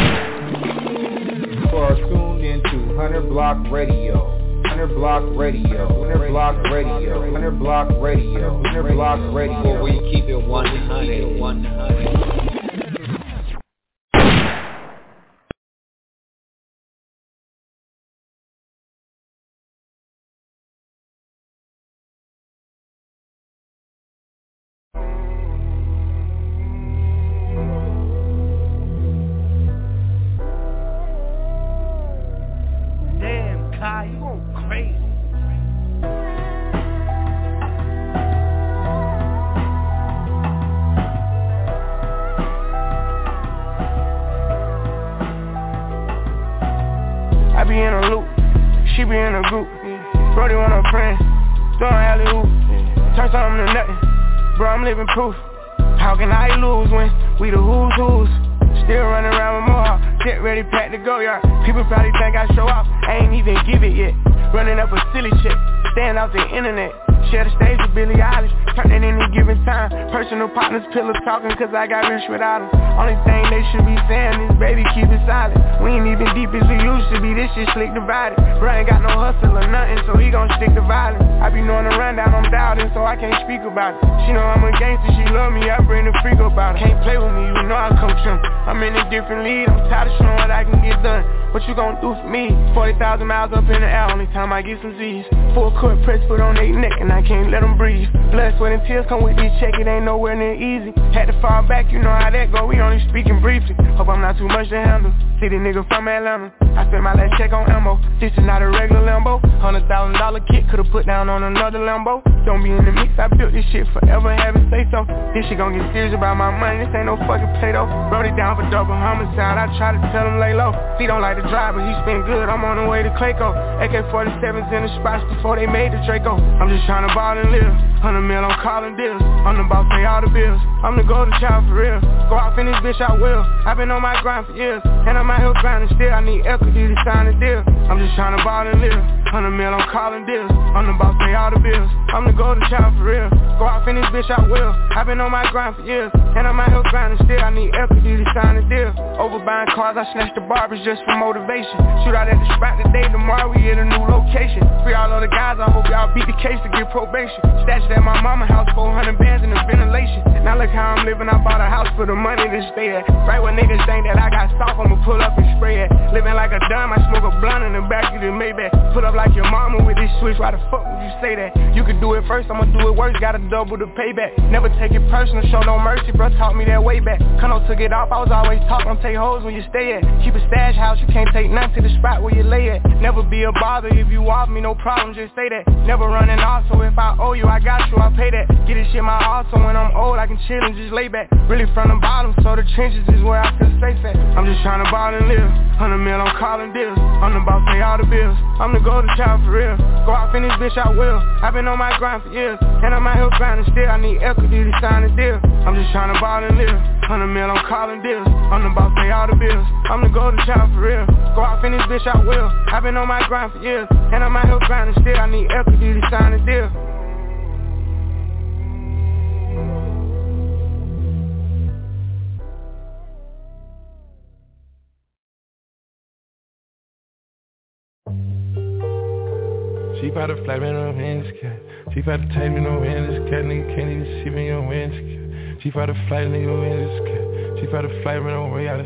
You are tuned into Hunter Block Radio. Hunter Block Radio, Hunter Block Radio, Hunter Block Radio, Hunter Block Radio, where we keep it one hundred, one hundred. Proof. How can I lose when we the who's who's? Still running around with more, get ready, packed to go yard. People probably think I show off, I ain't even give it yet. Running up a silly chick, staying off the internet. Share the stage with Billie Eilish, turn it any given time. Personal partners, pillows talking cause I got rich without them. Only thing they should be saying is baby keep it silent. We ain't even deep as we used to be, this shit slick divided. Bro ain't got no hustle or nothing, so he gon' stick to violence. I be knowing the rundown, I'm doubting, so I can't speak about it. She know I'm a gangster, she love me, I bring the freak about it. Can't play with me, you know I coach him. I'm in a different league, I'm tired of showing what I can get done. What you gon' do for me? forty thousand miles up in the air, only time I get some Z's. Full court press, put on they neck, and I can't let them breathe. Blood, sweat, and tears come with this check, it ain't nowhere near easy. Had to fall back, you know how that go, we only speaking briefly. Hope I'm not too much to handle. See the nigga from Atlanta, I spent my last check on ammo. This is not a regular Lambo. Hundred thousand dollar kit, could've put down on another Lambo. Don't be in the mix, I built this shit forever, haven't say so. This shit gon' get serious about my money, this ain't no fucking Play-Doh. Wrote it down for double homicide, I try to tell him lay low. He don't like to drive, but he spin good, I'm on the way to Clayco. A K forty-sevens in the spots before they made the Draco. I'm just trying to ball and live, hundred mil on calling deals. I'm the boss, pay all the bills, I'm the golden child for real. Go off in this bitch, I will. I've been on my grind for years, and I'm out here grinding still. I need equity to sign a deal. I'm just trying to ball and live, hundred mil on calling deals. I'm the boss, pay all the bills, I'm the golden child for real. Go off in this bitch, I will. I've been on my grind for years, and I'm out here grinding still. I need equity to sign a deal. Over buying cars, I snatched the barbers just for motivation. Shoot out at the spot today, tomorrow we at a new location. Free all of the guys, I hope y'all beat the case to get probation. Stashed at my mama house, four hundred bands in the ventilation. Now look how I'm living, I bought a house for the money to stay at. Right when niggas think that I got soft, I'ma pull up and spray it. Living like a dime, I smoke a blunt in the back of the Maybach. Pull up like your mama with this switch, why the fuck would you say that? You could do it first, I'ma do it worse, gotta double the payback. Never take it personal, show no mercy, bro taught me that way back. Kano took it off, I was always taught, don't take hoes when you stay at. Keep a stash house, you can't take nothing to the spot where you lay at. Never be a bother, if you off me, no problem, just say that. Never running off, so if I owe you, I got you, I'll pay that. Get this shit my heart, so when I'm old, I can chill and just lay back. Really from the bottom, so the trenches is where I feel safe at. I'm just trying to ball and live, hundred mil on calling deals. I'm the boss, pay all the bills, I'm the golden child for real. Go off in this bitch, I will. I've been on my grind for years, and I'm out here grinding still. I need equity to sign a deal. I'm just trying to ball and live, hundred mil on calling deals. I'm the boss, pay all the bills, I'm the golden child for real. Go off in this bitch, I will. I've been on my grind for years, and I'm out here grinding still. I need equity to sign a deal. She bout to fly me no hands cat. She bout to take me no hands cat. Nigga can't even see me on hands cat. Chief out of flight, nigga, we in this cat. Chief out of flight, man, on way out of.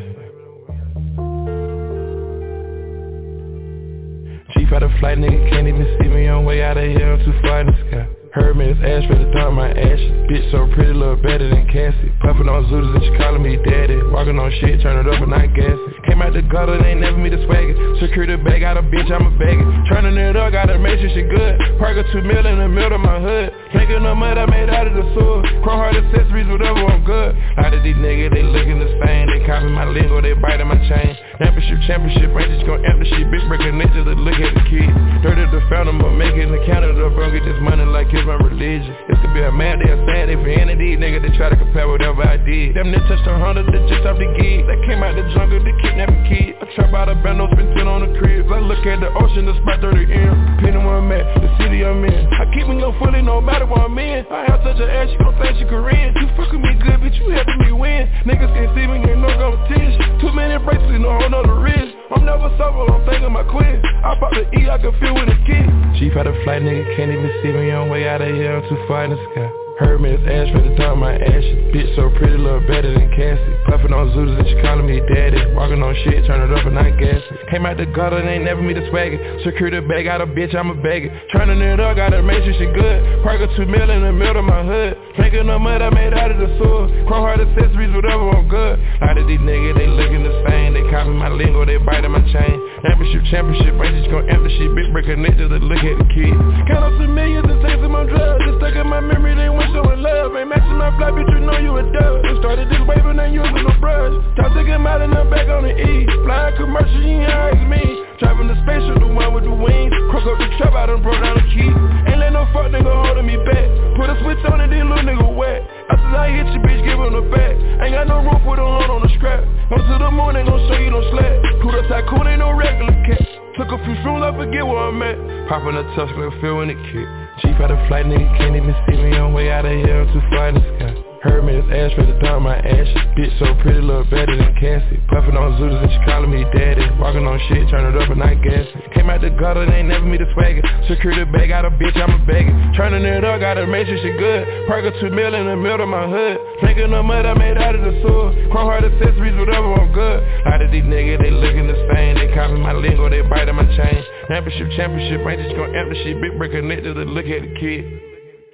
Chief out of flight, nigga, can't even see me on way out of here, I'm too far in the sky. Heard me, it's ash for the dark, my ashes. Bitch so pretty, look better than Cassie. Puffin' on Zooters and she calling me daddy. Walking on shit, turn it up and not gassing. Came out the gutter, they ain't never me the swagger. Secure the bag, got a bitch, I'm a bagger. Turning it up, gotta make sure she good. Park a two mil in the middle of my hood. Making no mud, I made out of the sewer. Chrome heart accessories, whatever, I'm good. A lot of these niggas, they looking the same. They copy my lingo, they biting my chain. Championship, championship, ain't just gon' empty shit. Bitch breaking nature, to look at the kids. Dirty the fountain, but making the counter up. Bro, get this money like it's my religion. This could be a mad, they a sad, if any of these niggas, they try to compare whatever I did. Them niggas touched a hundred, they just off the gig. They came out the jungle, they kidnapping kids. I trap out a bando, spend ten on the cribs. I look at the ocean, the spot thirty M. Depending where I'm at, the city I'm in. I keep me low fully, no matter where I'm in. I have such an ass, you gon' think she Korean. You fucking me good, bitch, you helping me win. Niggas can't see me, ain't no competition. Too many bracelets, no hold on the wrist. I'm never sober, I'm thinking my quit. I pop the E, I can feel with a kid. Chief out of flight, nigga, can't even see me on way out of here, I'm too far in the sky. Heard me, it's ash for the dark, my ashes. Bitch so pretty, look better than Cassie. Puffin' on Zooters and she calling me daddy. Walking on shit, turn it up and not gassing. Came out the gutter, they ain't never me the swagger. Secure the bag, got a bitch, I'm a bagger. Turning it up, gotta make sure she good. Park a two mil in the middle of my hood. Making no mud, I made out of the sewer. Chrome heart accessories, whatever, I'm good. A lot of these niggas, they looking the same. They copy my lingo, they biting my chain. Championship, championship, ain't just gon' empty shit. Bitch breaking nature, to look at the kids. Count up some millions and take some on drugs. Just stuck in my memory, they went showing love. Ain't matching my fly, bitch, you know you a dub. Just started this wave and ain't using no brush. Time to get out and I'm back on the E. Flying commercial, you ain't how it's me. Driving the spaceship, the one with the wings. Crook up the trap, I done broke down the key. Ain't let no fuck nigga holding me back. Put a switch on it, then little nigga wet. After I hit you, bitch, give him the back. Ain't got no room, put a hand on the strap. Go to the moon, ain't gon' show you no slack. Cool up tycoon, ain't no regular cat. Took a few shrooms, I forget where I'm at. Poppin' a touch, nigga, feelin' it kick. Chief out of flight, nigga, can't even see me on way out of here, I'm too far in the sky. Heard me, it's ash for the dark, my ashes. Bitch so pretty, look better than Cassie. Puffin' on Zooters and she calling me daddy. Walking on shit, turn it up and not gassing. Came out the gutter, they ain't never me the swagger. Secure the bag, got a bitch, I'm a bagger. Turning it up, gotta make sure she good. Park a two mil in the middle of my hood. Making no mud, I made out of the sewer. Chrome heart accessories, whatever, I'm good. A lot of these niggas, they looking the same. They copy my lingo, they biting my chain. Championship, championship, ain't just gon' empty shit. Big breaking nature, to look at the kid.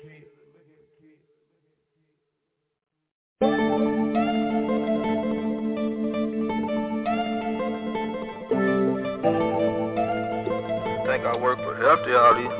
Think I work for Hefty, all these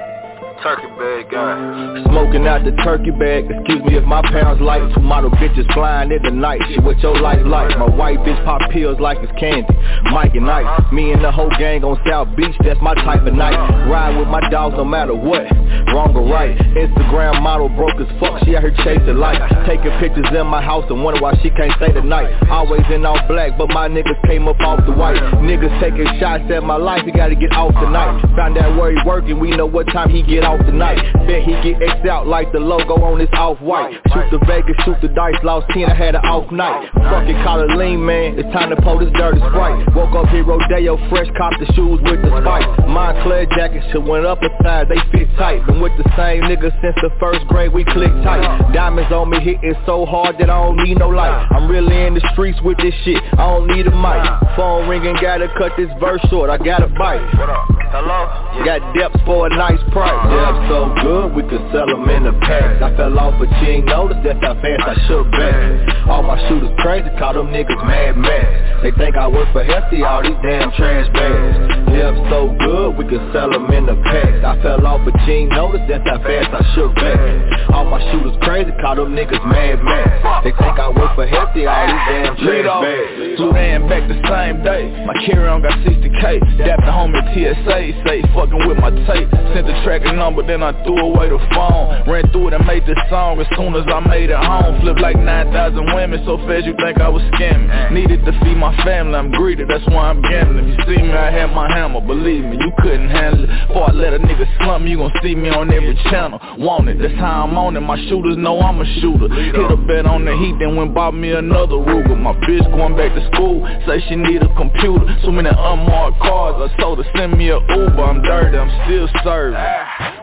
turkey bag guy. Smoking out the turkey bag, excuse me if my pounds light. Two model bitches flying in the night, shit what your life like. My white bitch pop pills like it's candy, Mike and Ike. Me and the whole gang on South Beach, that's my type of night. Ride with my dogs no matter what, wrong or right. Instagram model broke as fuck, she out here chasing life. Taking pictures in my house and wonder why she can't stay the night. Always in all black, but my niggas came up off the white. Niggas taking shots at my life, he gotta get off tonight. Found out where he working, we know what time he get off tonight. Bet he get X out like the logo on his off-white. Shoot the Vegas, shoot the dice, lost ten, I had an off night. Fucking call it lean, man, it's time to pull this dirty Sprite. Woke up here, Rodeo, fresh, cop the shoes with the spice. Montclair jackets, shit went up a size, they fit tight. Been with the same nigga since the first grade, we click tight. Diamonds on me hitting so hard that I don't need no light. I'm really in the streets with this shit, I don't need a mic. Phone ringing, gotta cut this verse short, I gotta bite. What up? Hello? Got depths for a nice price. Depths so good, we could sell them in the packs. I fell off but you ain't noticed, that's how fast I shook back. All my shooters crazy, call them niggas mad mad. They think I work for Hefty, all these damn trash bags. Depths so good, we could sell them in the packs. I fell off but you ain't noticed, that's how fast I shook back. All my shooters crazy, call them niggas mad mad. They think I work for Hefty, all these damn trash bags. Flew in back the same day, my carry-on got sixty K. Dapped the homie T S A, say fucking with my tape. Sent the tracker number, then I threw away the phone. Ran through it and made this song as soon as I made it home. Flipped like nine thousand women, so fast you think I was scamming. Needed to feed my family, I'm greedy, that's why I'm gambling. You see me, I had my hammer, believe me, you couldn't handle it. Before I let a nigga slump me, you gon' see me on every channel. Want it, that's how I'm on it, my shooters know I'm a shooter. Hit a bet on the heat, then went bought me another Ruger. My bitch going back to school, say she need a computer. So many unmarked cars, I told her send me a Uber. I'm dirty, I'm still serving.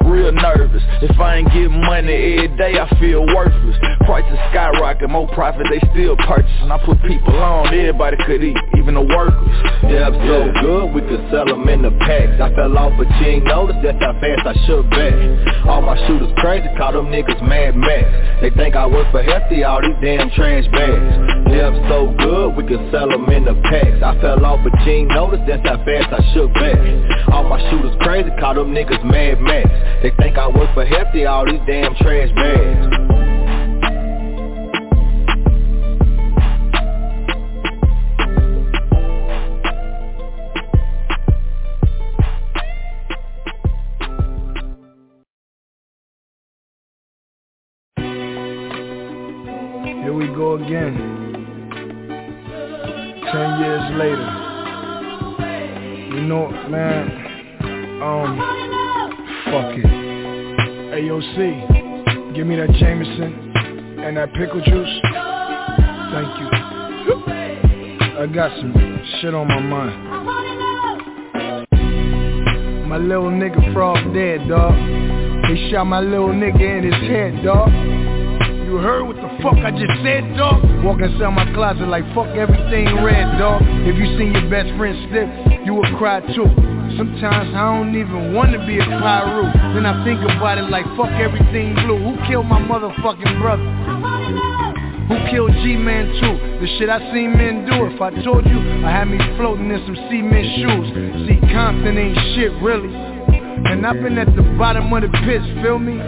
real nervous. If I ain't getting money every day, I feel worthless. Prices skyrocket, more profit, they still purchasing. I put people on, everybody could eat, even the workers. Yeah, I'm so good, we could sell them in the packs. I fell off, but you ain't noticed, that's how fast I shook back. All my shooters crazy, call them niggas Mad Max. They think I work for Hefty, all these damn trash bags. Yeah, I'm so good, we could sell them in the packs. I fell off, but you ain't noticed, that's how fast I shook back. All my shooters crazy, call them niggas Mad Max. They think I work for Hefty, all these damn trash bags. Here we go again. Ten years later. You know, man, um, fuck it. Hey, yo, C, give me that Jameson and that pickle juice. Thank you. I got some shit on my mind. My little nigga Frog dead, dawg. They shot my little nigga in his head, dawg. You heard what the fuck I just said, dawg? Walk inside my closet like fuck everything red, dawg. If you seen your best friend slip, you would cry too. Sometimes I don't even wanna be a pyro. Then I think about it like fuck everything blue. Who killed my motherfucking brother? Who killed G-Man too? The shit I seen men do. If I told you, I had me floating in some cement shoes. See, Compton ain't shit really. And I've been at the bottom of the pits, feel me?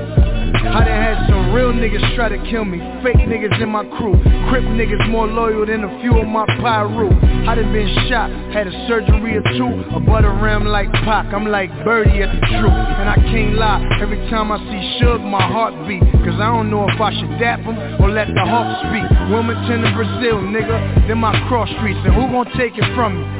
I done had some real niggas try to kill me. Fake niggas in my crew. Crip niggas more loyal than a few of my pyro. I done been shot, had a surgery or two. A butter ram like Pac, I'm like Birdie at the truth. And I can't lie, every time I see Suge, my heart beat. Cause I don't know if I should dap him or let the hawk speak. Wilmington to Brazil, nigga, then my cross streets. And who gon' take it from me?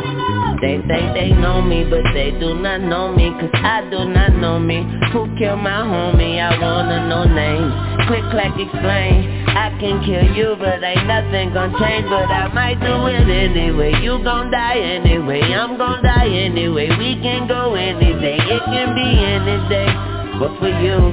They think they know me, but they do not know me. Cause I do not know me. Who killed my homie? I wanna know names. Click, clack, explain. I can kill you, but ain't nothing gon' change. But I might do it anyway. You gon' die anyway. I'm gon' die anyway. We can go any day. It can be any day. But for you,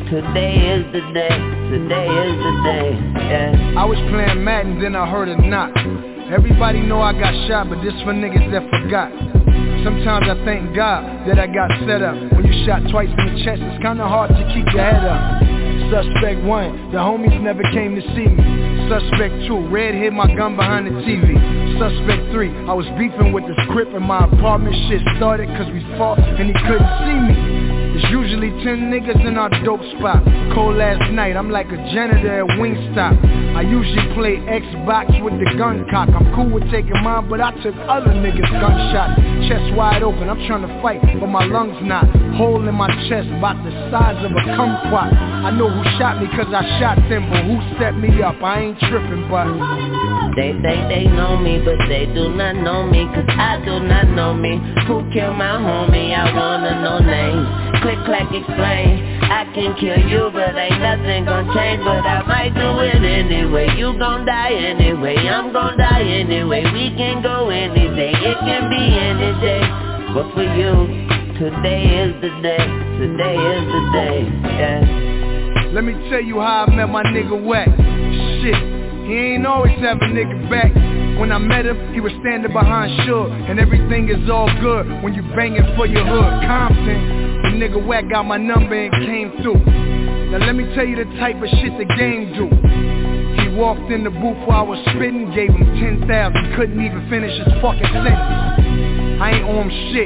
today is the day. Today is the day. Yeah. I was playing Madden, then I heard a knock. Everybody know I got shot, but this for niggas that forgot. Sometimes I thank God that I got set up. When you shot twice in the chest, it's kinda hard to keep your head up. Suspect one, the homies never came to see me. Suspect two, red hid my gun behind the T V. Suspect three, I was beefing with this crip in my apartment. Shit started cause we fought and he couldn't see me. It's usually ten niggas in our dope spot. Cold last night, I'm like a janitor at Wingstop. I usually play Xbox with the gun cock. I'm cool with taking mine, but I took other niggas' gunshots. Chest wide open, I'm trying to fight, but my lungs not. Hole in my chest, about the size of a kumquat. I know who shot me cause I shot them, but who set me up? I ain't tripping, but they think they know me, but they do not know me. Cause I do not know me. Who killed my homie? I wanna know names. Click, clack, explain. I can kill you, but ain't nothing gon' change. But I might do it anyway. You gon' die anyway. I'm gon' die anyway. We can go any day. It can be any day. But for you, today is the day. Today is the day. Yeah. Let me tell you how I met my nigga Wack. Shit, he ain't always have a nigga back. When I met him, he was standing behind Suge. And everything is all good when you banging for your hood. Compton, the nigga Wack got my number and came through. Now let me tell you the type of shit the game do. He walked in the booth while I was spitting, gave him ten thousand, couldn't even finish his fucking sentence. I ain't on shit,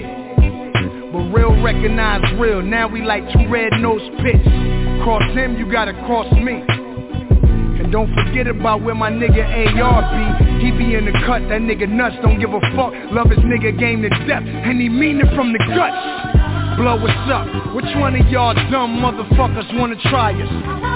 but real recognize real. Now we like two red-nosed pits. Cross him, you gotta cross me. And don't forget about where my nigga A R be. He be in the cut, that nigga nuts, don't give a fuck. Love his nigga game to death, and he mean it from the guts. Blow, what's up? Which one of y'all dumb motherfuckers wanna try us?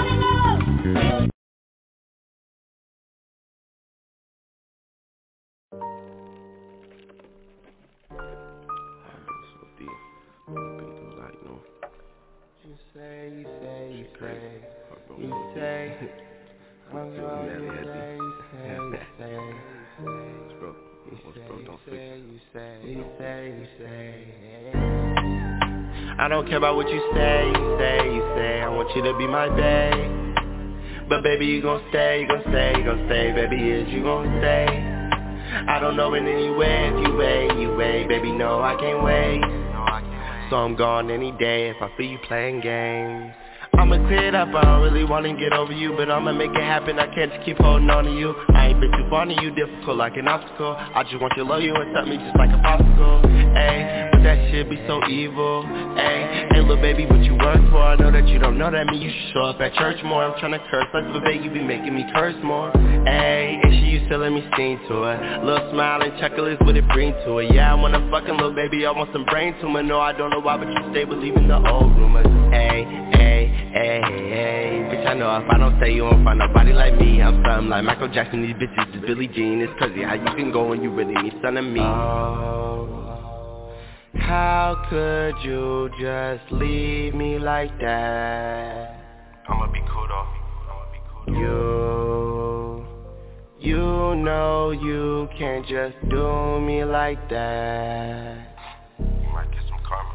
You say, you say, you say, you say, I'm all you say, you say, you say, you say, say, you say, you say, you say. I don't care about what you say, you say, you say. I want you to be my babe. But baby, you gon' stay, you gon' stay, you gon' stay. Baby, is you gon' stay? I don't know in any way if you wait, you wait. Baby, no, I can't wait. So I'm gone any day if I feel you playing games. I'ma clear it up, I don't really wanna get over you, but I'ma make it happen, I can't just keep holding on to you. I ain't been too far to you, difficult like an obstacle. I just want you to love you and stop me just like a popsicle. Ayy, but that shit be so evil. Ayy, hey little baby, what you work for? I know that you don't know that me, you should show up at church more. I'm tryna curse, like the baby, you be making me curse more. Ayy, and she used to let me sing to her. Little smile and chuckle is what it bring to her. Yeah, I want a fucking little baby, I want some brain tumor. No, I don't know why, but you stay believing the old rumors. Ayy, ayy. Hey, hey, bitch, I know if I don't say you won't find nobody like me. I'm something like Michael Jackson, these bitches is Billie Jean. It's crazy how you can go when you really need son of me. Oh, how could you just leave me like that? I'ma be cool though. I'ma be You, cool. you know you can't just do me like that. You might get some karma.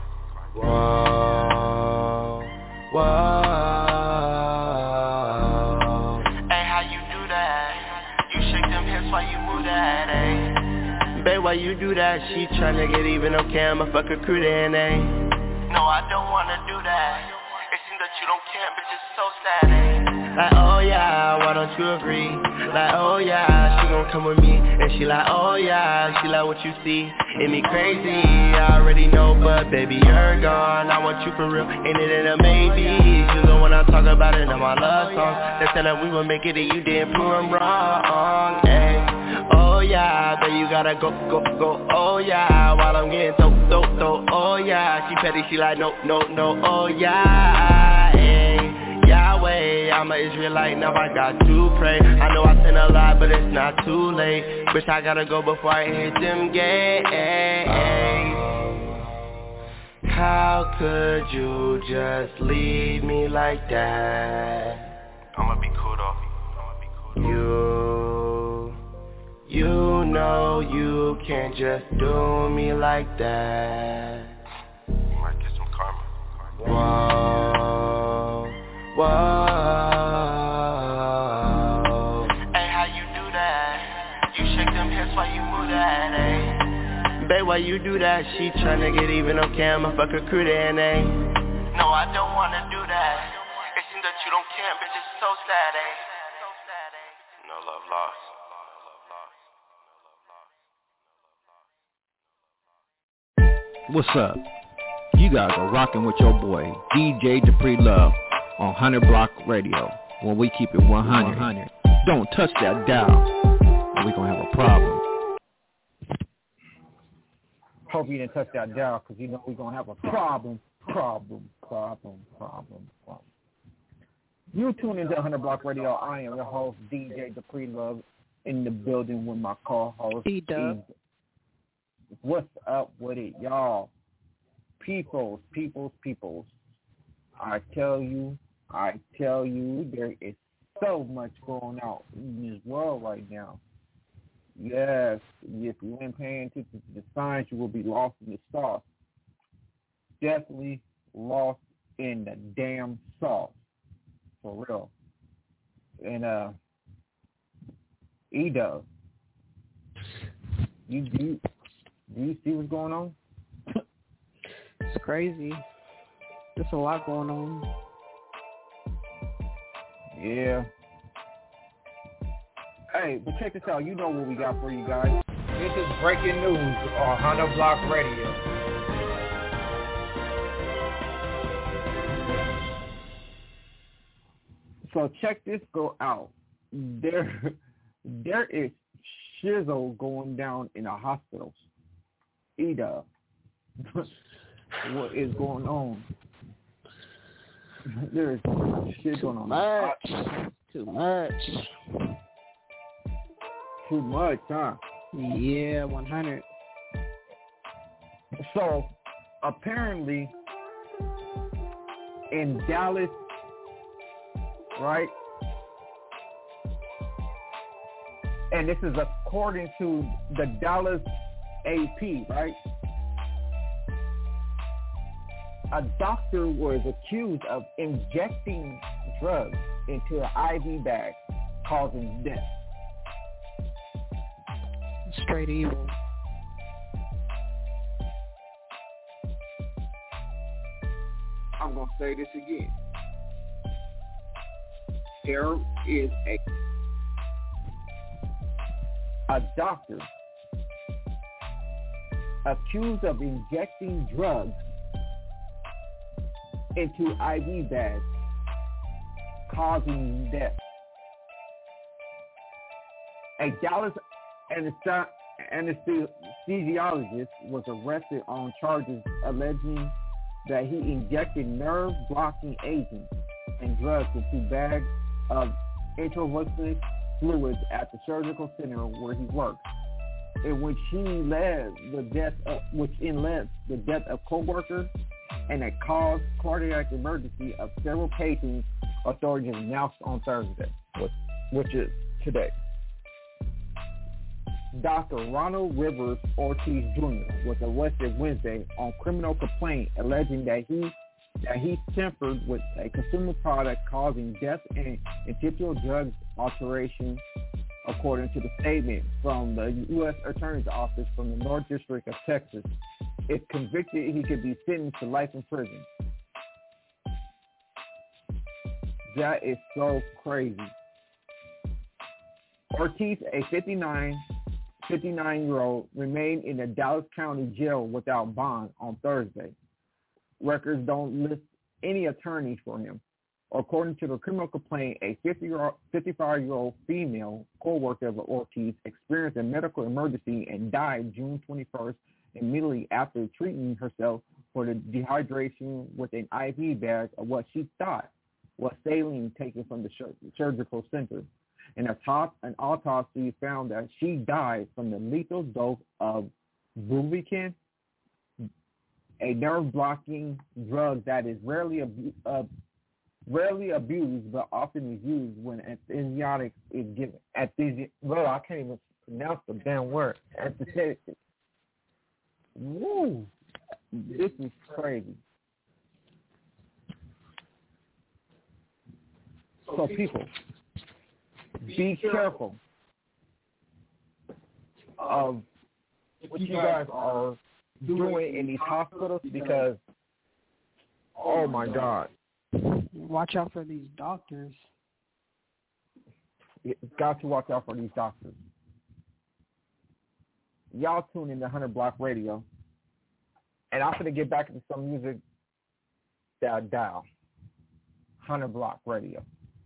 Whoa. Whoa. Hey, how you do that? You shake them hips while you move that, ayy. Babe, why you do that? She tryna get even, okay, I'ma fuck her crew then, ayy. No, I don't wanna do that. It seems that you don't care, but it's so sad, ayy. Like, oh yeah, why don't you agree? Like, oh yeah, she gon' come with me. And she like, oh yeah, she like what you see. It me crazy, I already know, but baby, you're gone. I want you for real, ain't it in a maybe? You know when I talk about it in my love song. They said that we would make it and you didn't prove I'm wrong, ayy. Oh yeah, but you gotta go, go, go, oh yeah. While I'm getting so, so, so, oh yeah. She petty, she like, no, no, no, oh yeah, ayy. Yahweh, I'm an Israelite, now I got to pray. I know I sin a lot, but it's not too late. Bitch, I gotta go before I hit them gates. How could you just leave me like that? I'ma be cool though. I'ma be cool. You, you know you can't just do me like that. You might get some karma. Whoa. Whoa. Hey, how you do that? You shake them hips while you move that, ayy. Babe, why you do that? She tryna get even, okay, I'ma fuck her crew then, ayy. No, I don't wanna do that. It seems that you don't care, bitch, it's so sad, ayy. No love lost. What's up? You guys are rocking with your boy, D J Dupree Love, on one hundred Block Radio, where we keep it one hundred. Don't touch that dial, or we gonna have a problem. Hope you didn't touch that dial, because you know we're gonna have a problem, problem, problem, problem, problem. You tune into one hundred Block Radio. I am your host, D J Dupree Love, in the building with my co-host, E-Dub. What's up with it, y'all? Peoples, peoples, peoples. I tell you, I tell you, there is so much going on in this world right now. Yes, if you ain't paying attention to the signs, you will be lost in the sauce. Definitely lost in the damn sauce. For real. And, uh, E-Dub, you, do, you, do you see what's going on? It's crazy. There's a lot going on. Yeah. Hey, but check this out. You know what we got for you guys. This is breaking news on one hundred Block Radio. So check this go out. There, there is shizzle going down in the hospitals. Either. What is going on? There is shit going on. Much. Too much. Too much, huh? Yeah, one hundred. So, apparently, in Dallas, right? And this is according to the Dallas A P, right? A doctor was accused of injecting drugs into an I V bag, causing death. Straight evil. I'm going to say this again. There is a a doctor accused of injecting drugs into I V bags, causing death. A Dallas anesthesiologist was arrested on charges alleging that he injected nerve-blocking agents and drugs into bags of intravascular fluids at the surgical center where he works, in which he led the death of, which in led the death of co-workers and a caused cardiac emergency of several patients, authorities announced on Thursday, which is today. Doctor Ronald Rivers Ortiz Junior was arrested Wednesday on criminal complaint alleging that he that he tampered with a consumer product causing death and intentional drug alteration, according to the statement from the U S Attorney's Office from the North District of Texas. If convicted, he could be sentenced to life in prison. That is so crazy. Ortiz, a fifty-nine-year-old, remained in the Dallas County Jail without bond on Thursday. Records don't list any attorneys for him. According to the criminal complaint, a fifty-five-year-old female co-worker of Ortiz experienced a medical emergency and died June twenty-first, immediately after treating herself for the dehydration with an I V bag of what she thought was saline taken from the surgical center. And a top, an autopsy found that she died from the lethal dose of Brubican, a nerve-blocking drug that is rarely abu- uh, rarely abused but often is used when anesthetic is given. Anesthesi- well, I can't even pronounce the damn word. Anesthetic. Woo! This is crazy. So people, be careful of what you guys are doing in these hospitals because, oh my God. Watch out for these doctors. You got to watch out for these doctors. Y'all tune in to one hundred Block Radio. And I'm going to get back into some music that dial. one hundred Block Radio.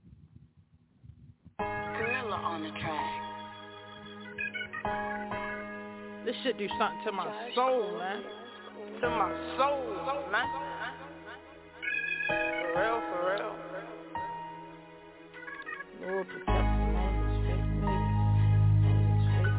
Gorilla on the track. This shit do something to my soul, man. To my soul, man. For real, for real. Lord protect me, man. These fake niggas. These fake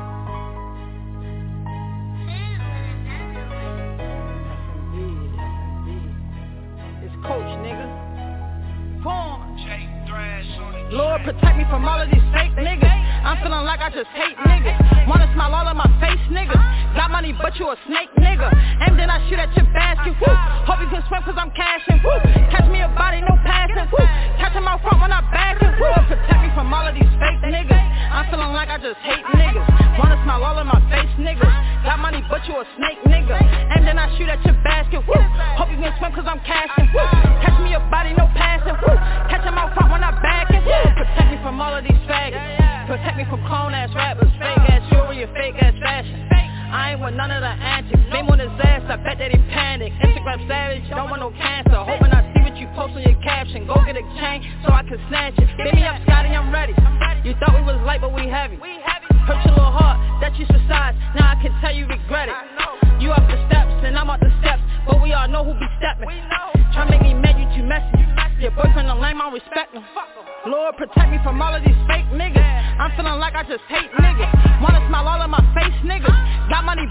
niggas. F and B, F and B. It's Coach, nigga. Porn. Lord protect me from all of these fake niggas. I'm feeling like I just hate niggas. Wanna smile all in my face, nigga. Got money, but you a snake, nigga. And then I shoot at your basket, woo. Hope you can swim cause I'm cashing, woo. Catch me a body, no passing, woo. Catch him out front when I'm backing, woo. Protect me from all of these fake niggas. I'm feeling like I just hate niggas. Wanna smile all in my face, nigga. Got money, but you a snake, nigga. And then I shoot at your basket, woo. Hope you can swim cause I'm cashing, woo. Catch me a body, no passing, woo. Catch him out front when I'm backing, woo. Protect me from all of these faggots. Protect me from clone-ass rappers, fake-ass jewelry and fake-ass fashion. I ain't with none of the antics. Name on his ass, I bet that he panic. Instagram savage, don't want no cancer. Hoping I see what you post on your caption. Go get a chain so I can snatch it. Hit me up, Scotty, I'm ready. You thought we was light, but we heavy. Hurt your little heart, that you suicide. Now I can tell you regret it. You up the steps and I'm up the steps, but we all know who be stepping. Try make me mad, you too messy. Your boyfriend a lame, I don't respect him. Lord protect me from all of these fake niggas. I'm feeling like I just hate niggas. Wanna smile all in my face, niggas. Got money,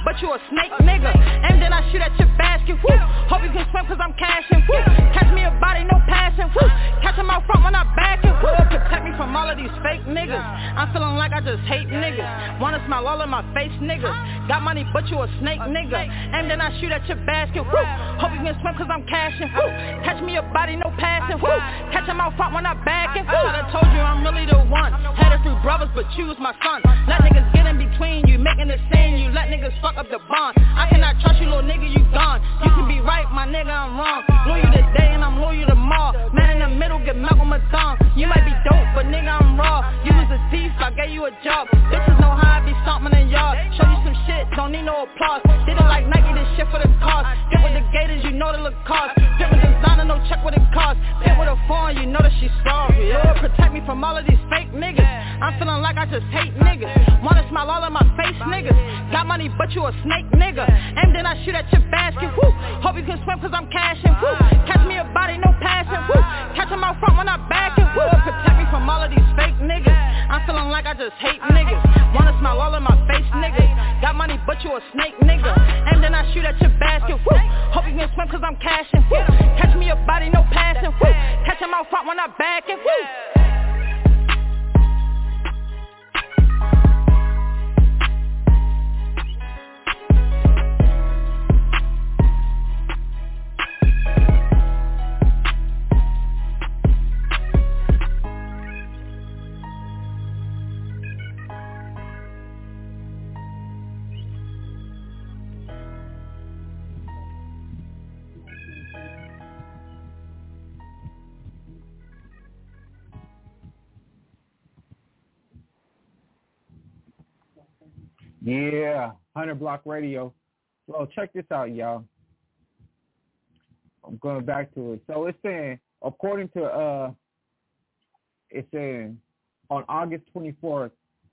but you a snake, nigga. And then I shoot at your basket, woo. Hope you can swim cause I'm cashing, woo. Catch me a body, no passing, woo. Catch him out front when I back it, woo. Protect me from all of these fake niggas. I'm feeling like I just hate niggas. Wanna smile all in my face, niggas. Got money, but you a snake, nigga. And then I shoot at your basket, woo. Hope you can swim cause I'm cashing, woo. Catch me a body, no passing, woo. Catch him out front when I back it, woo. I told you I'm really the one. Had a few brothers, but choose my son. Let niggas get in between you, making the scene. You let niggas fuck up the bond. I cannot trust you, little nigga, you gone. You can be right, my nigga, I'm wrong. Loyal today and I'm loyal tomorrow. Man in the middle, get Malcolm a thumb. You might be dope, but nigga, I'm raw. You was a thief, I gave you a job. Bitches know how I be stomping in yard. Show you some shit, don't need no applause. Did it like Nike, this shit for the cost. Get with the gators, you know the look cost. Fit with designer, no check what it cost. Fit with a foreign, you know that she's sorry. Lord, protect me from all of these fake niggas. I'm feeling like I just hate niggas. Wanna smile all in my face, niggas. Got money, but you a snake, nigga. And then I shoot at your basket, woo. Hope you can swim cause I'm cashing, woo. Catch me a body, no passing, woo. Catch him out front when I back it, woo. Protect me from all of these fake niggas. I'm feeling like I just hate niggas. Wanna smile all in my face, niggas. Got money, but you a snake, nigga. And then I shoot at your basket, woo. Hope you can swim cause I'm cashing, woo. Catch me a body, no passing, woo. Catch him out front when I back it, woo. Yeah, one hundred Block Radio. Well, check this out, y'all. I'm going back to it. So it's saying, according to, uh, it's saying on August twenty-fourth,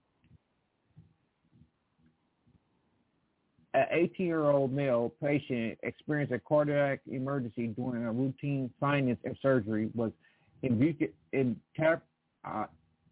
an eighteen-year-old male patient experienced a cardiac emergency during a routine sinus surgery, was in, in tap, uh,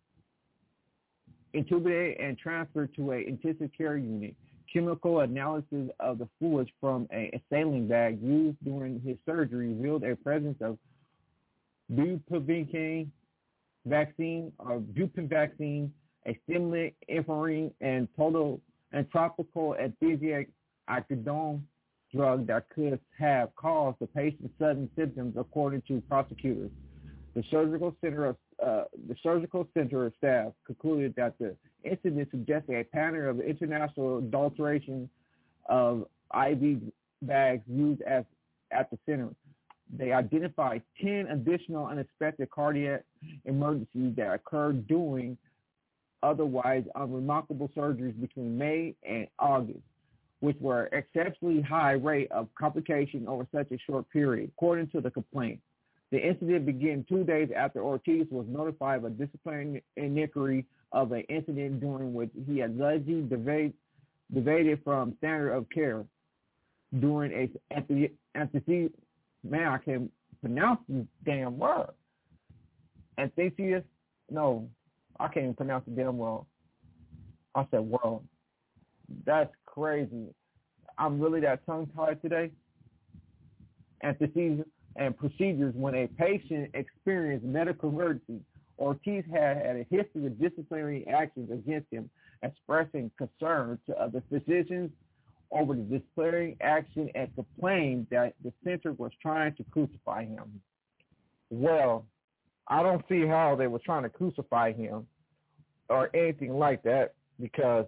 intubated and transferred to an intensive care unit. Chemical analysis of the fluids from a saline bag used during his surgery revealed a presence of bupivacaine vaccine or bupin vaccine, a stimulant, ephedrine, and total and tropical anesthetic oxycodone drug that could have caused the patient's sudden symptoms, according to prosecutors. The surgical center of uh, the surgical center staff concluded that the incident suggested a pattern of international adulteration of I V bags used as at the center. They identified ten additional unexpected cardiac emergencies that occurred during otherwise unremarkable surgeries between May and August, which were exceptionally high rate of complication over such a short period, according to the complaint. The incident began two days after Ortiz was notified of a disciplinary inquiry of an incident during which he had allegedly deviated from standard of care during a antecedent. Man, I can't pronounce this damn word. Antecedent? No, I can't even pronounce it damn well. I said world. That's crazy. I'm really that tongue-tied today. Antecedent and procedures when a patient experienced medical emergency. Ortiz had had a history of disciplinary actions against him, expressing concern to other physicians over the disciplinary action and complained that the center was trying to crucify him. Well, I don't see how they were trying to crucify him or anything like that, because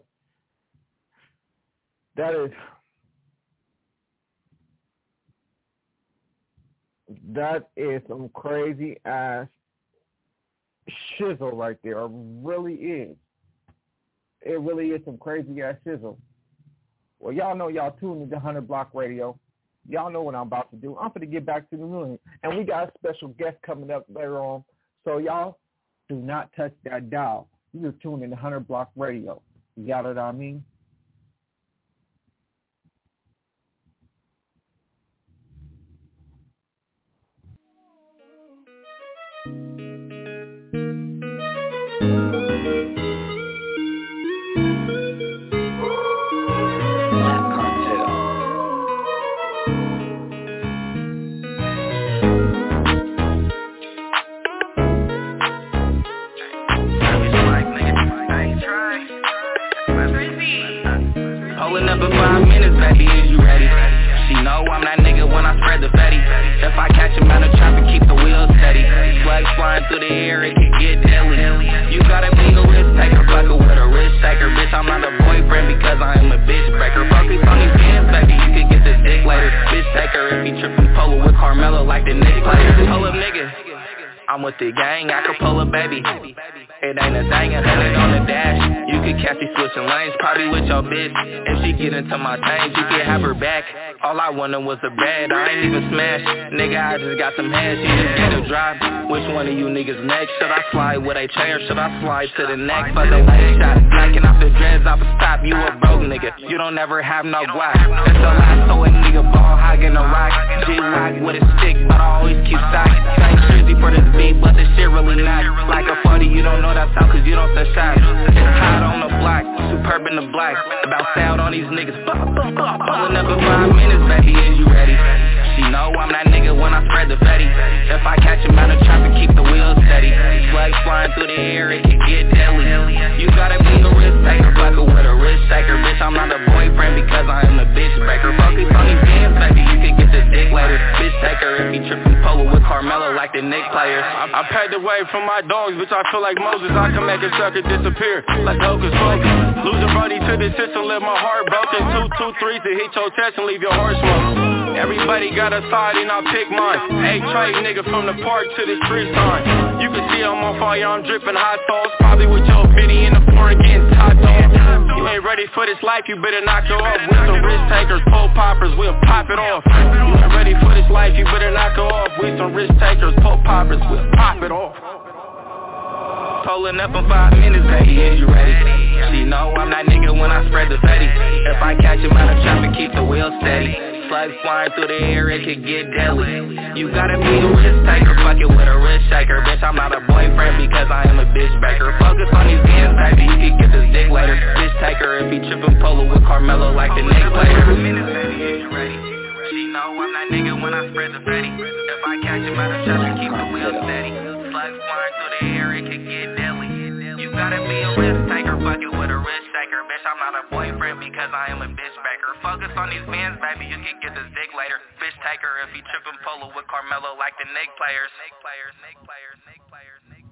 that is That is some crazy ass shizzle right there. It really is. It really is some crazy ass shizzle. Well, y'all know y'all tuned into one hundred Block Radio. Y'all know what I'm about to do. I'm going to get back to the room. And we got a special guest coming up later on. So y'all do not touch that dial. You're tuned into one hundred Block Radio. You got it, I mean? I'm with the gang, acapella baby. It ain't a thing, a hundred on the dash. You could catch me switching lanes, probably with your bitch. If she get into my things, you can have her back. All I wanted was a bed, I ain't even smashed. Nigga, I just got some head, she just get a drop. Which one of you niggas next? Should I slide with a chair, should I slide to the next? Fuck a late shot, knocking off the dreads off a stop. You a broke nigga, you don't never have no guap. That's the last, so a nigga ball hogging a rock. G-Rock with a stick, but I always keep stock. Same jersey for this beat, but this shit really not. Like a forty, you don't know that's how, cause you don't send shots. It's hot on the block, superb in the black. About out on these niggas, pulling up in five minutes, baby, is you ready? She know I'm that nigga when I spread the fatty. If I catch him out of traffic, keep the wheels steady. Slugs flying through the air, it can get deadly. You gotta be a risk taker, fucker with a risk taker. Bitch, I'm not a boyfriend because I am the bitch breaker. Focus on these games, baby, you can get the dick later. Bitch taker if he tripping polo with Carmelo like the Knicks players. I, I paid the way from my dogs, bitch, I feel like Moses. I can make a sucker disappear like Hocus Pocus. Lose a body to the system, live my heart broken. Two, two, three to hit your chest and leave your heart smoked. Everybody got a side and I'll pick mine. Hey, trade nigga from the park to the street sign. You can see I'm on fire, I'm dripping hot sauce. Probably with your bitty in the foreign getting top off. You ain't ready for this life, you better knock it off. With some risk takers, pole poppers, we'll pop it off. You ain't ready for this life, you better knock it off. With some risk takers, pole poppers, we'll pop it off. Pulling up in five minutes, baby, is you ready? She know I'm that nigga when I spread the fatty. If I catch him out of traffic, keep the wheels steady. Slugs flying through the air, it can get deadly. You gotta be a risk taker, fuck it with a wrist shaker. Bitch, I'm not a boyfriend because I am a bitch breaker. Focus on these games, baby, you can get this dick later. Bitch taker if he tripping polo with Carmelo like the Knicks player. She know I'm that nigga when I spread the fatty. If I catch him out of traffic, keep the wheels steady. Slugs flying through the air, it can get deadly. You gotta be a risk taker, fuck it with a wrist shaker. Bitch, I'm not a boyfriend because I am a bitch breaker. Focus on these bands, baby, you can get this dick later. Bitch taker if he tripping polo with Carmelo like the Knicks players. Knicks players, Knicks players, Knicks players, Knicks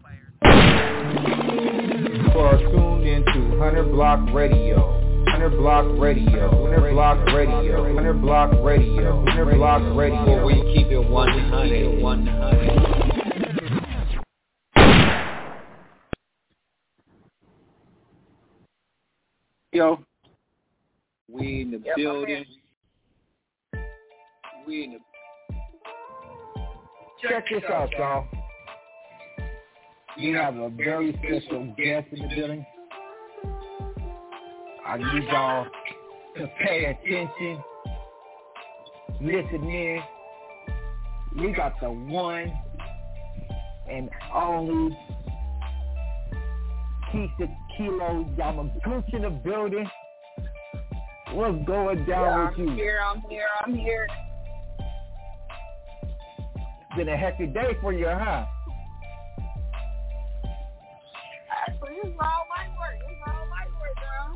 players. You are tuned into Hunter Block Radio. Hunter Block Radio, Hunter Block Radio, Hunter Block Radio, Hunter Block Radio, where we keep it one hundred, one hundred. Yo, we in the yep, building. We in the. Check this out, y'all. We have a very special guest in the building. I need y'all to pay attention, listen in. We got the one and only Keisha Kilo Yamaguchi in the building. What's going down yeah, with I'm you? Here, I'm here, I'm here. It's been a hectic day for you, huh? Actually, it's all my work. It's all my work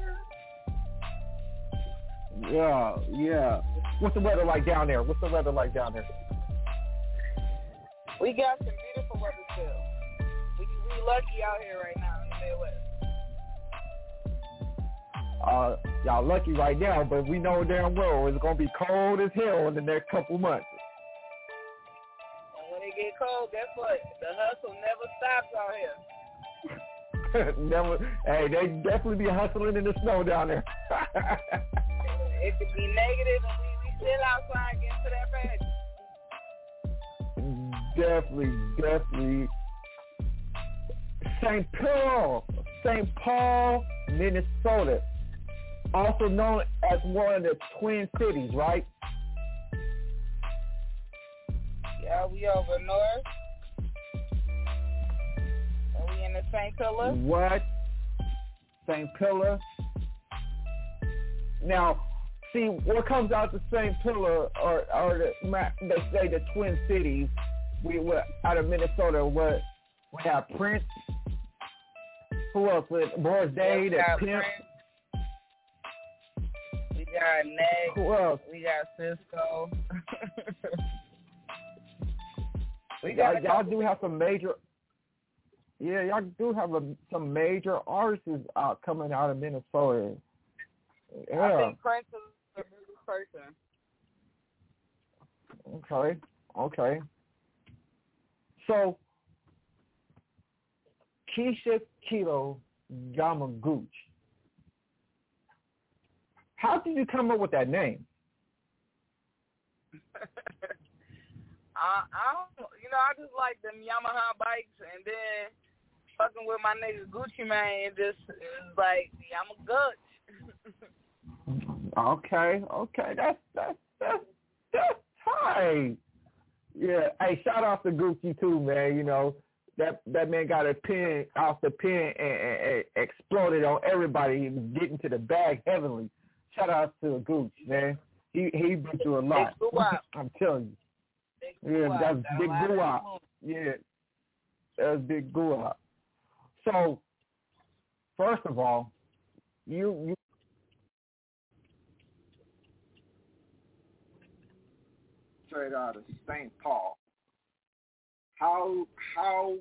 down here. Yeah, yeah. What's the weather like down there? What's the weather like down there? We got some beautiful weather still. We we lucky out here right now in the Midwest. Uh, y'all lucky right now, but we know damn well it's gonna be cold as hell in the next couple months. And when it get cold, guess what? The hustle never stops out here. Never. Hey, they definitely be hustling in the snow down there. It could be negative, and we, we still outside getting to that bag. Definitely, definitely. Saint Paul, Saint Paul, Minnesota, also known as one of the Twin Cities, right? Yeah, we over north. And we in the Saint Pillar. What? Saint Pillar. Now, see, what comes out the Saint Pillar or, or the, they say the Twin Cities, we were out of Minnesota, what, we have Prince, who else? With Boris Day, the got Pimp. Prince. We got Neg. Who else? We got Cisco. we y'all, got y'all do have some major, yeah, y'all do have a, some major artists uh, coming out of Minnesota. Yeah. I think Prince is the biggest person. Okay, okay. So, Keisha Kilo Yamaguchi. How did you come up with that name? I, I don't, you know, I just like them Yamaha bikes, and then fucking with my nigga Gucci Mane, it just it's like Yamaguchi. Okay, okay, that's that's that's that's tight. Yeah, hey, shout out to Gucci too, man. You know that that man got a pen off the pen and, and, and exploded on everybody. He was getting to the bag heavily. Shout out to Gucci, man. He he been through a lot. I'm telling you. Yeah, that's big goo-up. Yeah, that's big goo-up. So, first of all, you you straight out of Saint Paul. How how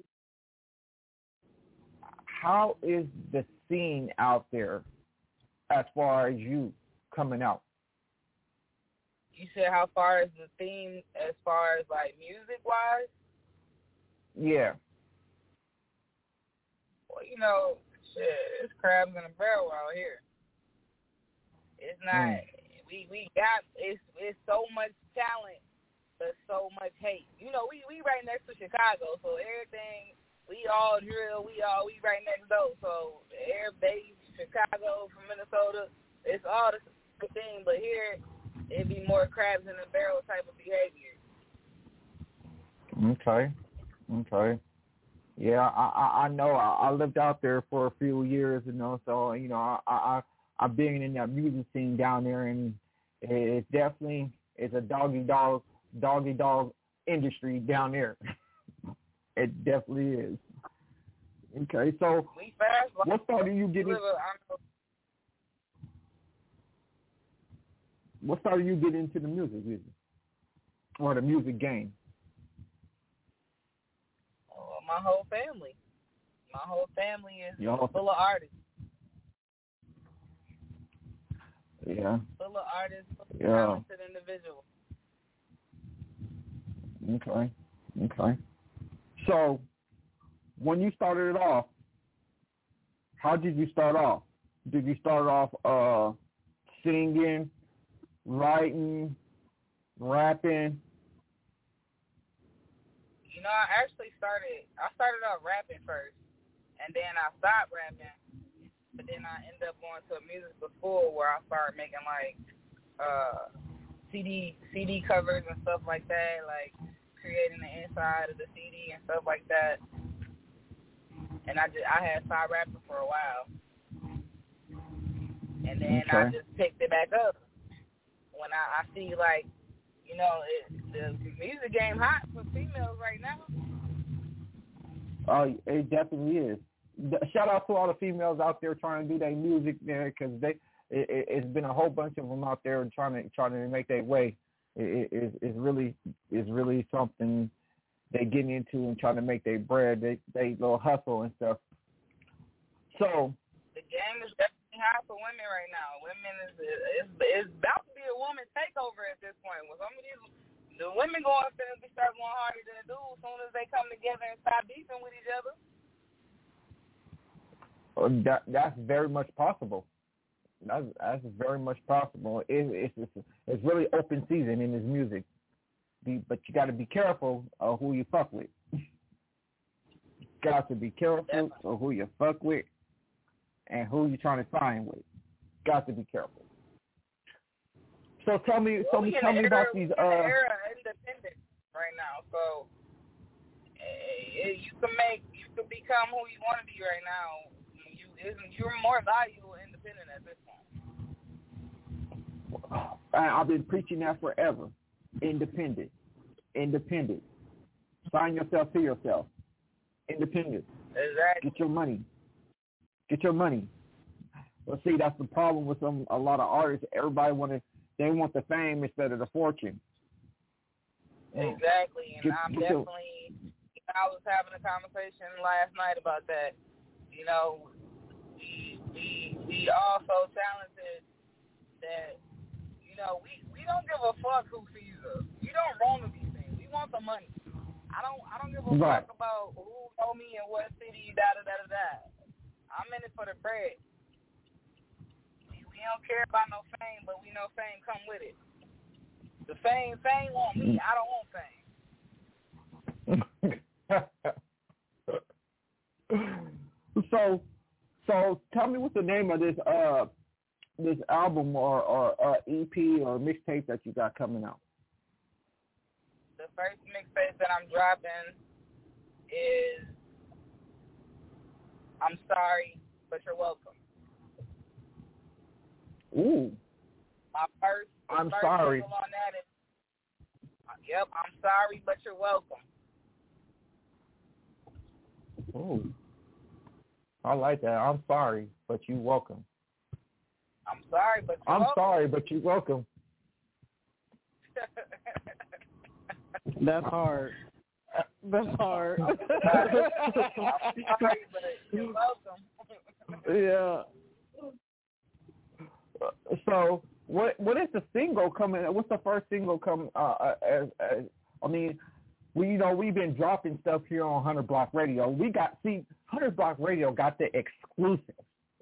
how is the scene out there as far as you coming out? You said how far is the theme as far as like music wise? Yeah. Well, you know, shit, it's crabs in a barrel out here. It's not. Mm. We we got it's it's so much talent, but so much hate. You know, we we right next to Chicago, so everything we all drill. We all we right next door. So air base, Chicago from Minnesota, it's all the same thing. But here, it'd be more crabs in a barrel type of behavior. Okay, okay. Yeah, I I, I know. I, I lived out there for a few years, you know. So you know, I I I've been in that music scene down there, and it's definitely it's a doggy dog doggy dog industry down there. It definitely is. Okay, so we fast, like, what started you getting? What started you getting into the music business or the music game? Oh, my whole family. My whole family is Y'all. full of artists. Yeah. Full of artists, full of yeah. talented individuals. Okay. Okay. So, when you started it off, how did you start off? Did you start off uh, singing, writing, rapping? You know, I actually started, I started out rapping first, and then I stopped rapping, but then I ended up going to a musical school where I started making, like, uh, C D C D covers and stuff like that, like creating the inside of the C D and stuff like that. And I just, I had started rapping for a while. And then okay. I just picked it back up. When I, I see, like, you know, it, the music game hot for females right now. Oh, it definitely is. Shout out to all the females out there trying to do their music there, because they it, it, it's been a whole bunch of them out there trying to trying to make their way. It, it, it's really it's really something they getting into and trying to make their bread. They they little hustle and stuff. So the game is definitely hot for women right now. Women is it's, it's about to be a woman takeover at this point. With some of these the women going to start going harder than the dudes as soon as they come together and stop beefing with each other. That that's very much possible. That's that's very much possible. It, it's it's it's really open season in this music, be, but you got to be careful of who you fuck with. You got to be careful Definitely. of who you fuck with and who you're trying to sign with. Got to be careful. So tell me, well, so me, tell me era, about these. We're uh, in the era of independence right now, so uh, you can make, you can become who you want to be right now. You're more valuable independent at this point. I've been preaching that forever. Independent. Independent. Sign yourself to yourself. Independent. Exactly. Get your money. Get your money. Well, see, that's the problem with some a lot of artists. Everybody want to, they want the fame instead of the fortune. Exactly, and get, I'm get definitely, your... I was having a conversation last night about that. You know, we we we all so talented that, you know, we, we don't give a fuck who sees us. We don't want to be seen. We want the money. I don't I don't give a right. fuck about who know me and what city, da da da da da. I'm in it for the bread. We, we don't care about no fame, but we know fame come with it. The fame, fame want me. I don't want fame. so, so tell me what's the name of this uh this album or or uh, E P or mixtape that you got coming out? The first mixtape that I'm dropping is I'm Sorry, But You're Welcome. Ooh. My first, I'm first sorry. single on that is, yep, I'm Sorry, But You're Welcome. Ooh. I like that. I'm sorry, but you welcome. I'm sorry, but you're I'm welcome. sorry, but you welcome. That's hard. That's hard. I'm sorry, but you're welcome. Yeah. So, what what is the single coming? What's the first single coming? Uh, as, as I mean, we you know we've been dropping stuff here on one hundred Block Radio. We got see one hundred Block Radio got the exclusive.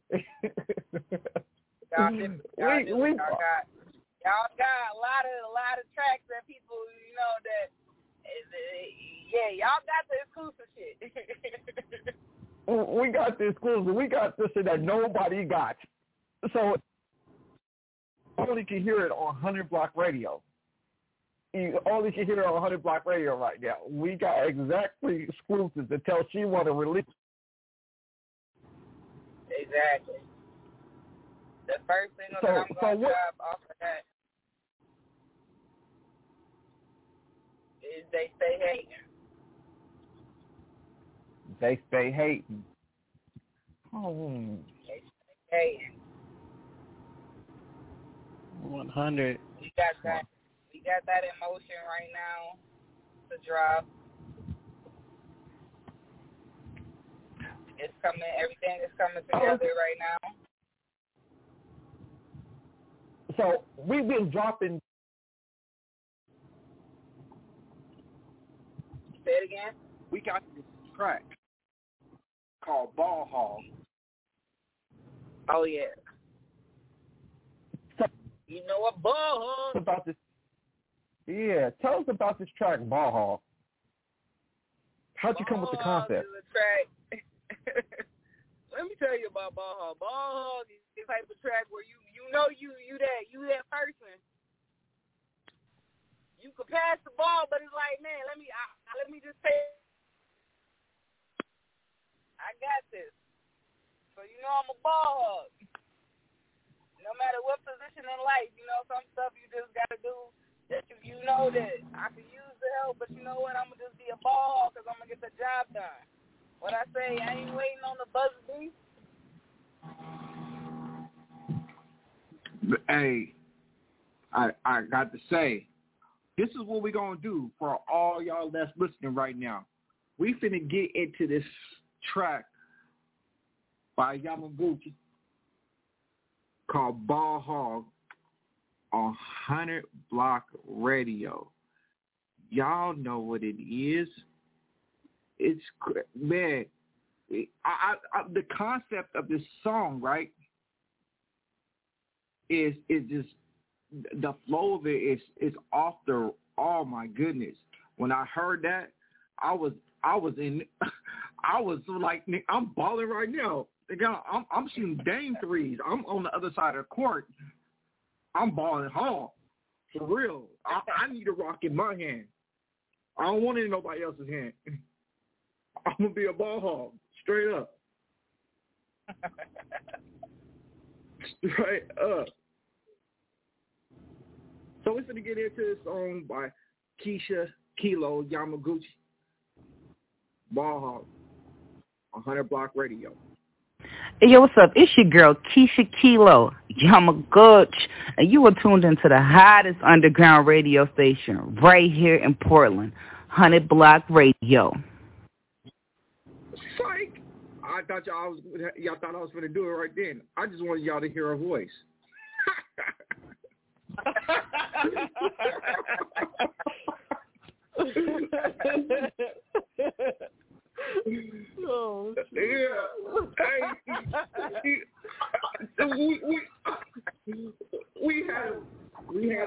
Y'all, did, y'all, we, did, we, y'all got y'all got a lot of a lot of tracks that people you know that is, yeah y'all got the exclusive shit. We got the exclusive. We got this shit that nobody got. So only can hear it on one hundred Block Radio. You only can hear it on one hundred Block Radio right now. We got exactly exclusives until she want to release. Exactly. The first single so, that I'm going to so drop off of that is They Stay Hating. They Stay Hating. Oh. They Stay Hating. one hundred. We got that. We got that in motion right now to drop. It's coming. Everything is coming together oh. right now. So we've been dropping. Say it again. We got this track called Ball Hog. Oh yeah. So, you know what Ball Hog about this? Yeah, tell us about this track, Ball Hog. How'd you Ball come with the concept? Hog is a track. Let me tell you about Ball Hog. Ball Hog is the type of track where you you know you you that you that person. You can pass the ball, but it's like, man, let me I, let me just say, I got this. So you know I'm a ball hog. No matter what position in life, you know some stuff you just gotta do that you you know that I can use the help, but you know what? I'm gonna just be a ball hog because I'm gonna get the job done. What I say, I ain't waiting on the buzzer beat. Hey, I I got to say, this is what we're going to do for all y'all that's listening right now. We finna get into this track by Yamaguchi called Ball Hog on one hundred Block Radio. Y'all know what it is. It's, man, I, I, I, the concept of this song, right, is is just, the flow of it is is off the, oh my goodness. When I heard that, I was I was in I was like, I'm balling right now. I'm I'm shooting dang threes. I'm on the other side of the court. I'm balling hard. For real. I, I need a rock in my hand. I don't want it in nobody else's hand. I'm gonna be a ball hog, straight up. Straight up. So we're gonna get into this song by Keisha Kilo Yamaguchi, Ball Hog, on one hundred Block Radio. Hey, yo, what's up? It's your girl, Keisha Kilo Yamaguchi, and you are tuned into the hottest underground radio station right here in Portland, one hundred Block Radio. Psych! I thought y'all was y'all thought I was gonna do it right then. I just wanted y'all to hear her voice.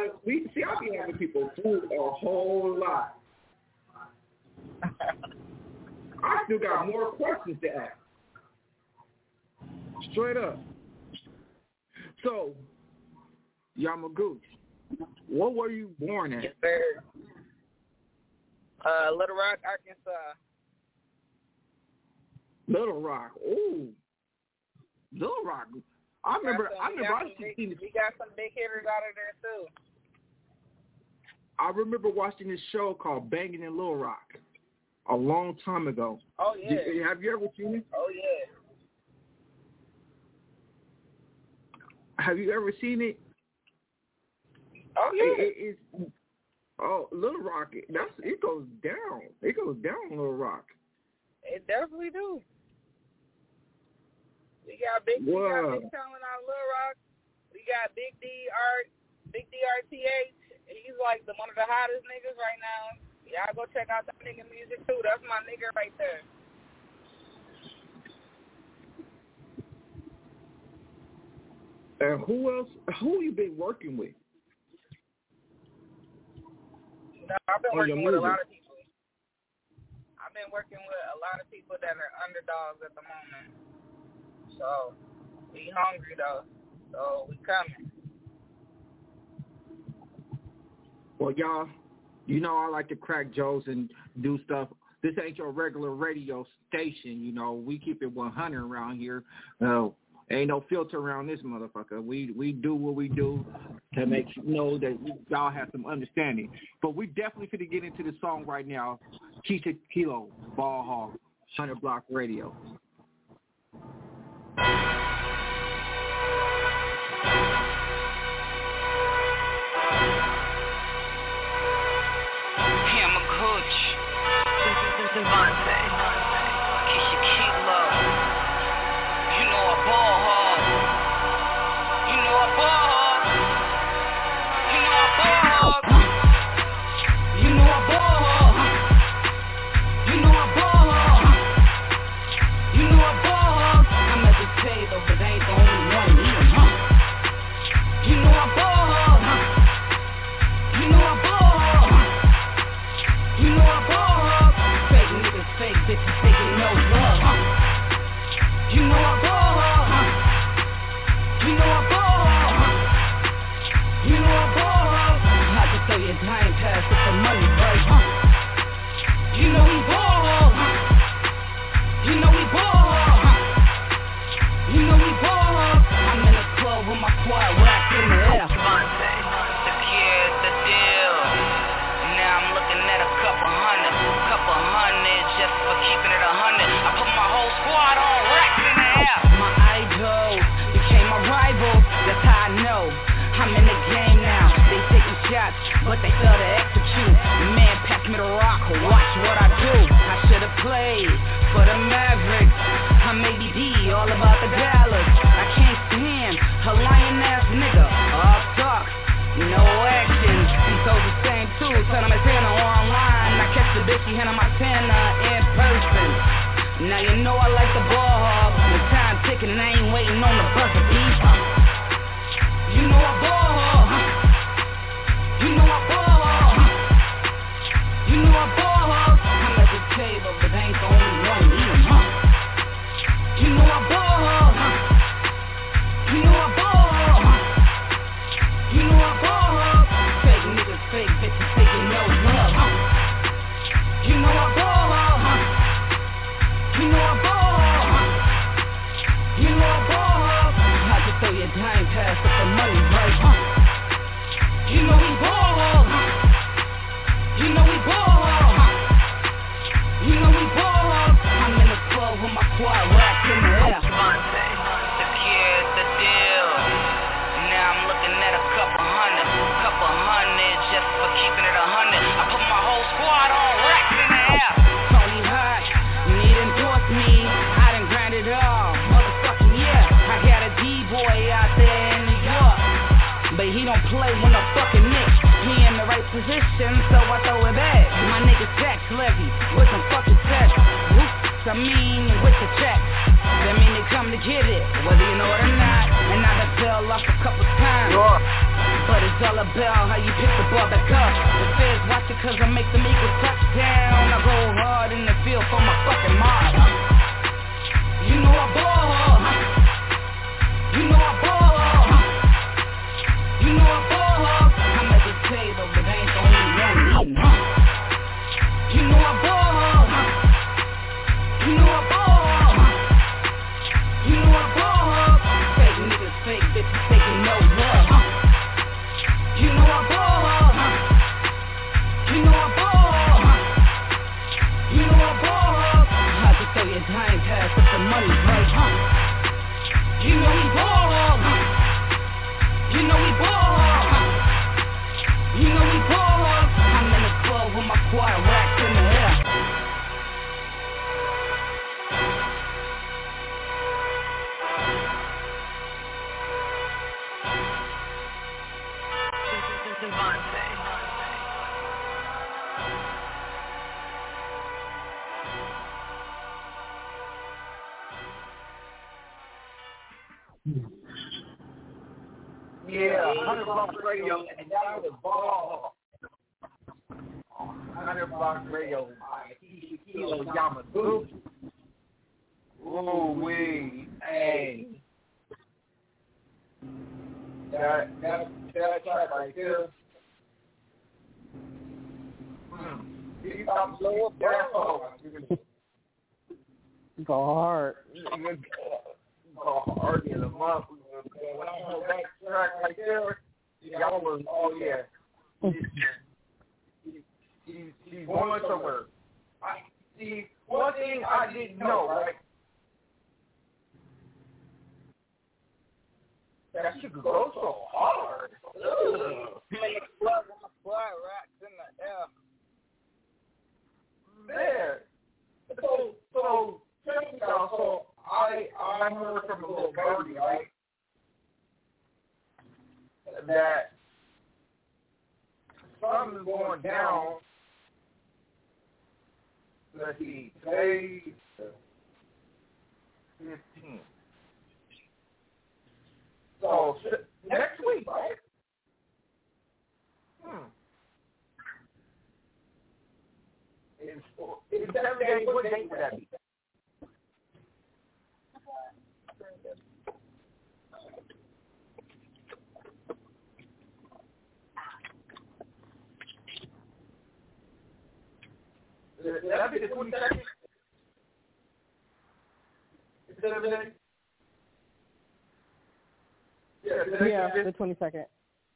gotta we see I be having people fool a whole lot. I still got more questions to ask. Straight up. So, Yamaguchi, what were you born at? Yes, sir. Uh, Little Rock, Arkansas. Little Rock. Ooh. Little Rock. I remember. Some, I remember. I big, seen, we got some big hitters out of there too. I remember watching this show called Banging in Little Rock a long time ago. Oh yeah. Did, have you ever seen it? Oh yeah. Have you ever seen it? Oh yeah. It, it, it's, oh, Little Rock. That's it goes down. It goes down, Little Rock. It definitely do. We got big, we got big talent out of Little Rock. We got Big D Art, Big D R T H. He's like the one of the hottest niggas right now. Y'all go check out that nigga music too. That's my nigga right there. And who else? Who you been working with? No, I've been On working your with a music? lot of people. I've been working with a lot of people that are underdogs at the moment. So, we hungry though. So, we coming. Well, y'all, you know I like to crack jokes and do stuff. This ain't your regular radio station, you know. We keep it one hundred around here. Uh, ain't no filter around this motherfucker. We we do what we do to make you know that y'all have some understanding. But we definitely finna get into the song right now. Keisha Kilo, Ball Hog, one hundred Block Radio. Devontae, Keisha Kilo, you know a ball hog, you know a ball hog, you know a ball hog, you know a ball hog, you know a ball hog, you know a ball hog. I'm at the table, but I ain't the only one eating, huh? You know a ball hog, you know a ball hog, you know a ball hog. Fake bitches taking no love, huh? You know I ball, huh? You know I ball, huh? You know I ball, huh? I just throw your time pass with the money, right, huh? You know we ball, huh? You know we ball, huh? You know we ball, huh? I'm in the club with my quad rack in the air. Devontae, secured the deal. Now I'm looking at a couple hundred, couple hundred. Just for keeping it a hundred, I put my whole squad on racks in the air. My idol became my rival. That's how I know I'm in the game now. They taking shots, but they fail to execute. Man, pass me the rock, watch what I do. I should've played for the Mavericks. I'm A B D, all about the Dallas. I can't stand a lying ass nigga. All talk, no action. He told the same too. Said I'm a tenor online. I catch the bitch, she hand on my tenor in person. Now you know I like the ball hog. The time ticking and I ain't waiting on the buzzer beat. You know I ball hog. You know I ball hog. You know I ball hog. I'm at the table, but I ain't the only one eating, huh? You know I ball hog. You know I ball hog. You know I ball hog. Fake niggas, fake bitches taking no love, huh? You know I ball hog, huh? You know I ball hog, huh? You know I ball hog. I just throw your time pass with the money, right, huh? You know we ball hog, huh? You know we ball hog, huh? You know we ball hog. I'm in the club with my quad rack in the air. Devontae, secured the deal. Now I'm looking at a couple hundred, couple hundred just for keeping it a hundred. I put my whole squad on racks in the air. Tony Hawk, you need to endorse me. I done grind it all, motherfucking yeah. I got a D-boy out there in New York, but he don't play with no fucking Knicks. He in the right position, so I throw it back. My nigga tax levy with some fucking text. Oops, I mean with the check. That mean they come to get it, whether you know it or not. And I done fell off a couple times. But it's all about how you pick the ball back up. The feds watch it cause I make them Eagles touchdown. I go hard in the field for my fucking mob. You know I ball hard. You know I ball hard. You know I ball hard. I'm at the table, but I ain't the only one eating, huh? You know I ball hard. You know I ball hard. You know I ball hard. Fake niggas, fake bitches taking no love, huh? You know I ball hard. You know I ball hard. You know I ball hard. I just throw your time pass if the money's right, huh? You know we ball hard. You know we ball hard. You know we ball hard. I'm in the club with my quad racks in the air. Yeah, one hundred Block Radio, and that was ball. one hundred Block Radio, Kilo Yamaguchi. Ooh, wee, hey. That, that, that track right there. Hmm. You got slow up there. Go hard. Go hard in the month. When I heard that track right there, y'all was, oh yeah. He's, he's, he's going somewhere. I, see, one thing I didn't know, right? That shit could go so hard. Ugh. Man. So, so, check this out. So, I, I heard from a little birdie, right? That something's going down. Let's see, today fifteen. So next week, right? Hmm. In, in seven days, what date would that be? That'd be the twenty-second? Seven days? Yeah, yeah the twenty-second.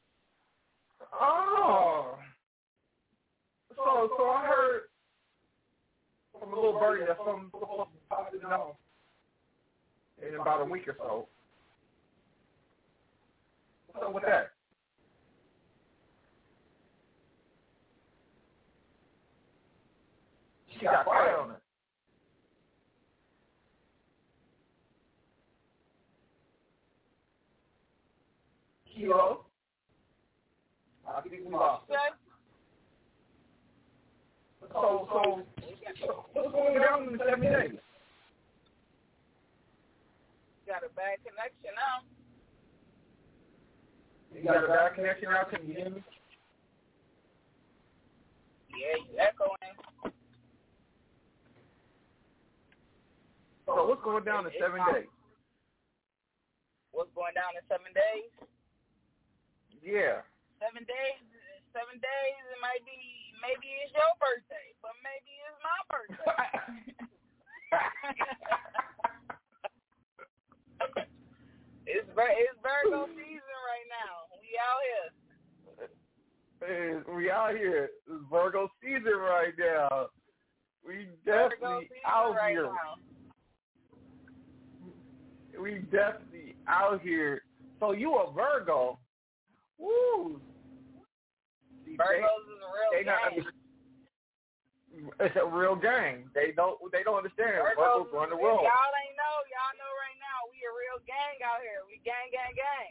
Oh. So, so I heard from a little birdie that something's supposed to pop it out in about a week or so. What's up with that? She got quiet on it. Kilo? I think we lost. So, so, so, what's going down in the seven days? Got a bad connection now. You got a bad connection now? Can you hear me? Yeah, you echoing. So what's going down in seven days? What's going down in seven days? Yeah. Seven days. Seven days. It might be. Maybe it's your birthday, but maybe it's my birthday. it's it's Virgo season right now. We out Hey, here. we out here. It's Virgo season right now. We definitely out right here. Now. We definitely out here. So you a Virgo? Woo! Virgos is a real they, gang. Not, it's a real gang. They don't. They don't understand. Virgos, Virgos run the world. Y'all ain't know. Y'all know right now. We a real gang out here. We gang, gang, gang.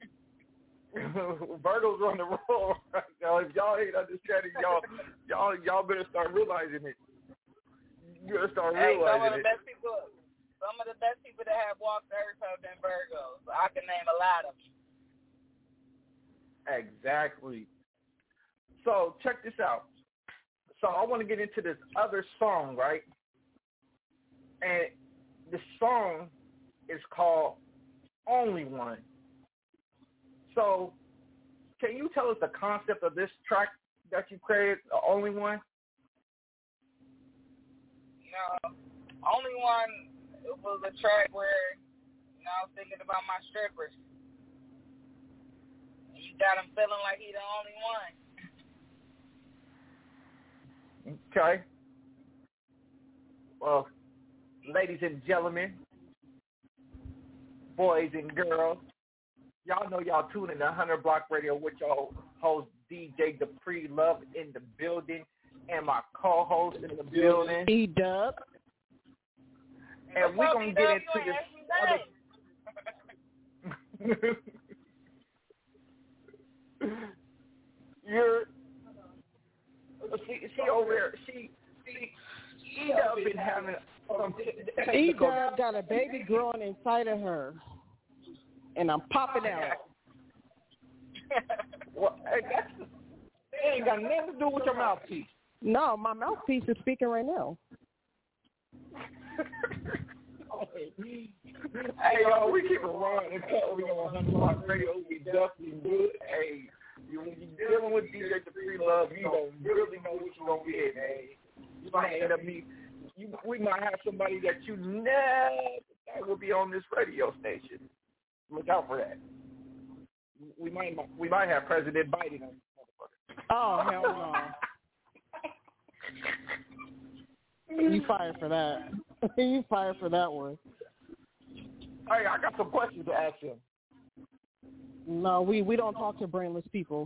Virgos run the world right now. If y'all ain't understanding, y'all, y'all, y'all better start realizing it. You better start hey, realizing some of the it. best people, some of the best people that have walked the earth have been Virgos. I can name a lot of them. Exactly. So check this out. So I want to get into this other song, right? And the song is called Only One. So can you tell us the concept of this track that you created, the Only One? No, Only One, it was a track where, you know, I was thinking about my strippers. And you got him feeling like he the only one. Okay. Well, ladies and gentlemen, boys and girls, y'all know y'all tuning to one hundred Block Radio with your host D J Dupree Love in the building, and my co-host in the building, E-Dub. And we're going to get into this other... You're... She, she over there, she... she E-Dub been having some... E-Dub got a baby growing inside of her, and I'm popping out. Well, hey, that's... It ain't got nothing to do with your mouthpiece. No, my mouthpiece is speaking right now. Hey, yo, we keep it raw and cut. We on one hundred Block Radio. We definitely good. Hey, you, when you're dealing with D J Dupree Love, you don't really know what you're going to get. Hey, you might end up me. You, we might have somebody that you never thought would be on this radio station. Look out for that. We might we might have President Biden on. Oh, hell no. You fired for that. You fired for that one. Hey, I got some questions to ask him. No, we, we don't talk to brainless people.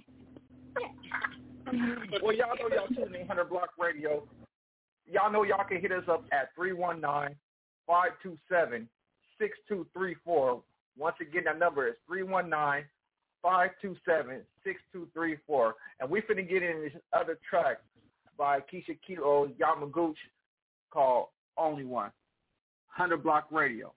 Well, y'all know y'all tuning in one hundred Block Radio. Y'all know y'all can hit us up at three one nine, five two seven, six two three four. Once again, that number is three one nine, five two seven, six two three four. And we finna get in this other track by Keisha Kilo Yamaguchi called Only One. one hundred Block Radio.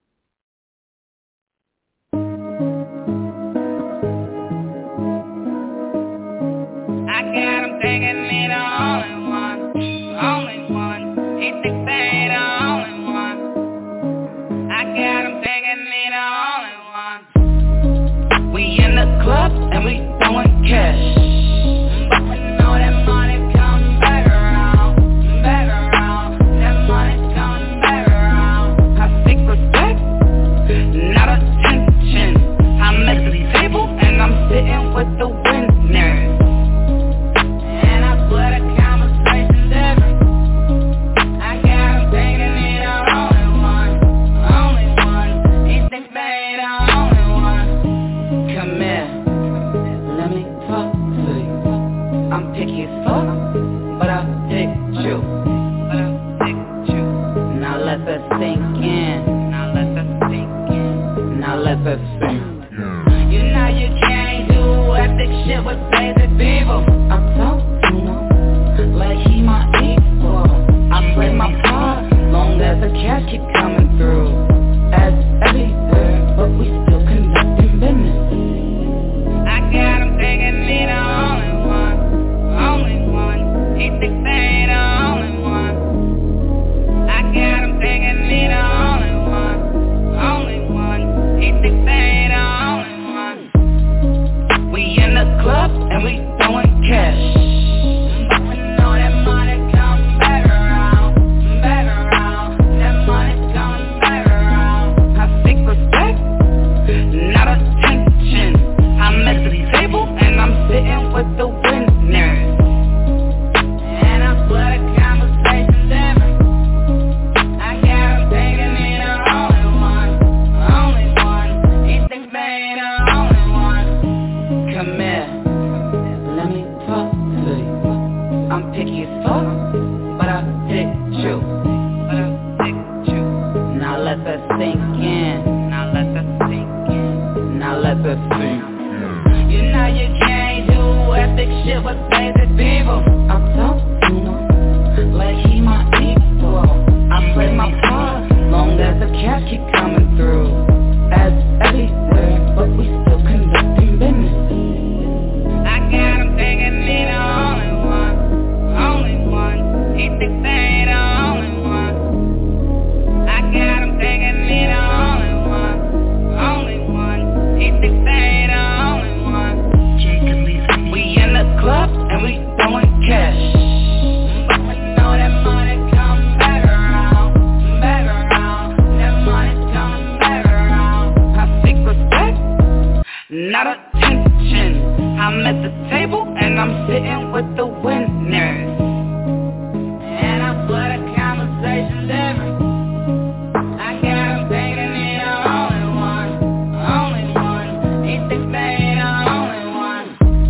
I got him thinking me the only one, only one. He thinks they ain't the only one. I got him thinking me the only one. We in the club and we throwing cash, but we know that money come back around, back around. That money come back around. I seek respect, not attention. I'm at the table and I'm sitting with the winners. Sink in. Now let that sink in. Now let that sink in. You know you can't do epic shit with Baby Beaver. I talk to him like he my equal. I play my part long as the cash keep coming through. As everywhere, but we still conducting business. I got him thinking me the only one, only one. He thinks they ain't the only one. I got him thinking me the only one, only one. He thinks they ain't the only one. We in the club and we throwing cash, but we know that money come back around, back around. That money come back around. I seek respect, not attention. I'm at the table and I'm sitting with the winners, and I put a conversation different. Sink in. Now let that sink in. Now let that sink in. You know you can't do epic shit with Baby Beaver. I talk to him like he my equal. I play my part long as the cash keep coming through. As everywhere, but we still conducting business. I hanging with the winners. And I put a conversation different. I got them thinking they the only one, only one. They think they the only one.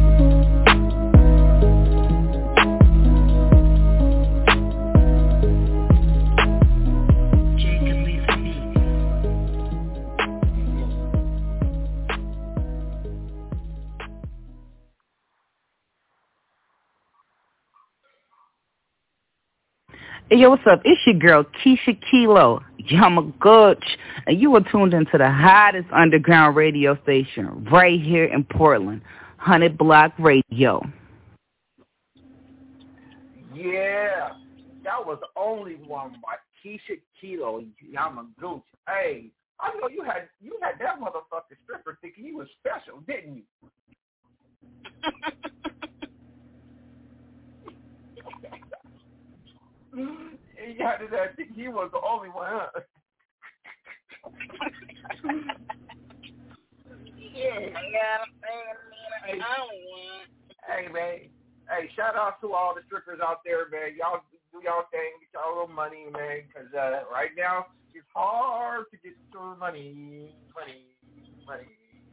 Hey, yo, what's up? It's your girl, Keisha Kilo, Yamaguchi, and you are tuned into the hottest underground radio station right here in Portland, one hundred Block Radio. Yeah, that was the only one by Keisha Kilo, Yamaguchi. Hey, I know you had you had that motherfucking stripper thinking you was special, didn't you? He had to that think he was the only one, huh? Yeah, yeah, I'm saying, I don't want. Hey, man. Hey, shout out to all the strippers out there, man. Y'all do y'all thing, get y'all little money, man, because uh, right now it's hard to get some money, money, money.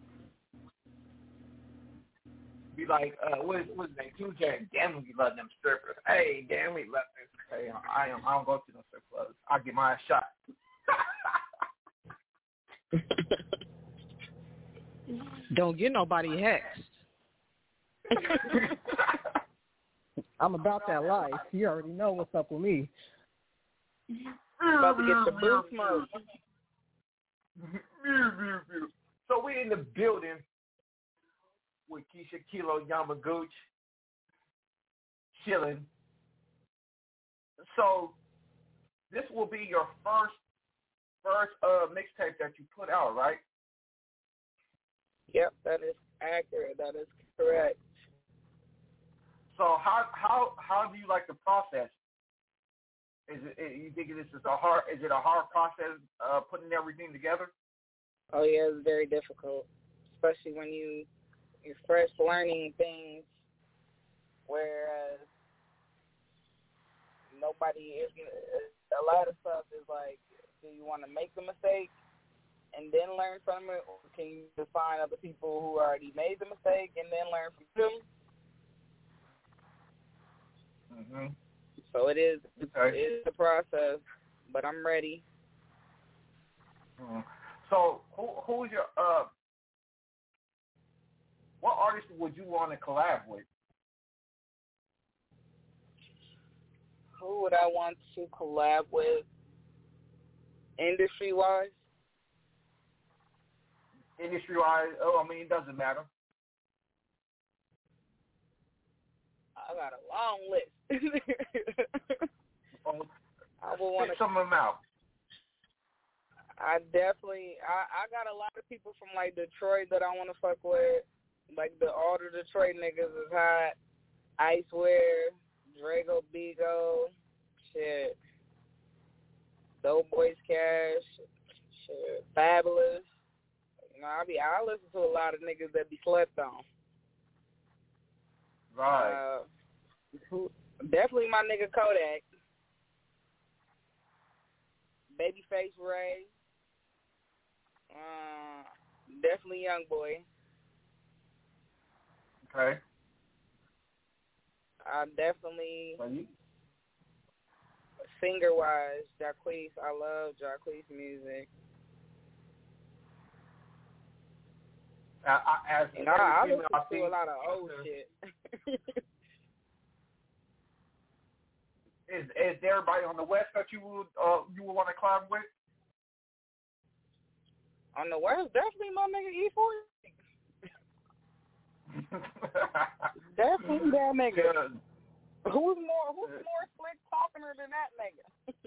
Be like, uh, what is what's his name? two J. Damn, we love them strippers. Hey, damn, we love this. Hey, I am. I don't go to no strip clubs. I get my shot. Don't get nobody hexed. I'm about that life. You already know what's up with me. About to get the booth smoke. So we in the building with Keisha Kilo Yamaguchi chilling. So this will be your first first uh, mixtape that you put out, right? Yep, that is accurate. That is correct. So how how how do you like the process? Is it you think this is a hard is it a hard process uh, putting everything together? Oh yeah, it's very difficult, especially when you you're first learning things, whereas nobody is. A lot of stuff is like, do you want to make the mistake and then learn from it, or can you just find other people who already made the mistake and then learn from them? Mm-hmm. So it is. Okay. It is the process, but I'm ready. Mm-hmm. So who who's your uh? What artist would you want to collab with? Who would I want to collab with, industry-wise? Industry-wise, oh, I mean, it doesn't matter. I got a long list. oh, I would want to some of them out. I definitely, I, I got a lot of people from, like, Detroit that I want to fuck with. Like, the all the Detroit niggas is hot. Icewear, Drago Bigo, shit. Doughboys Cash, shit. Fabulous. You know, I be I listen to a lot of niggas that be slept on. Right. Uh, who, definitely my nigga Kodak. Babyface Ray. Uh, definitely Young Boy. Okay. I definitely, you? singer-wise, Jacquees. I love Jacquees' music. I, I, as and I, I listen I to think, a lot of old shit. is is there everybody on the West that you would uh, you would want to collab with? On the West, definitely my nigga E four. Definitely that nigga. Yeah. Who's more who's more slick talker than that nigga?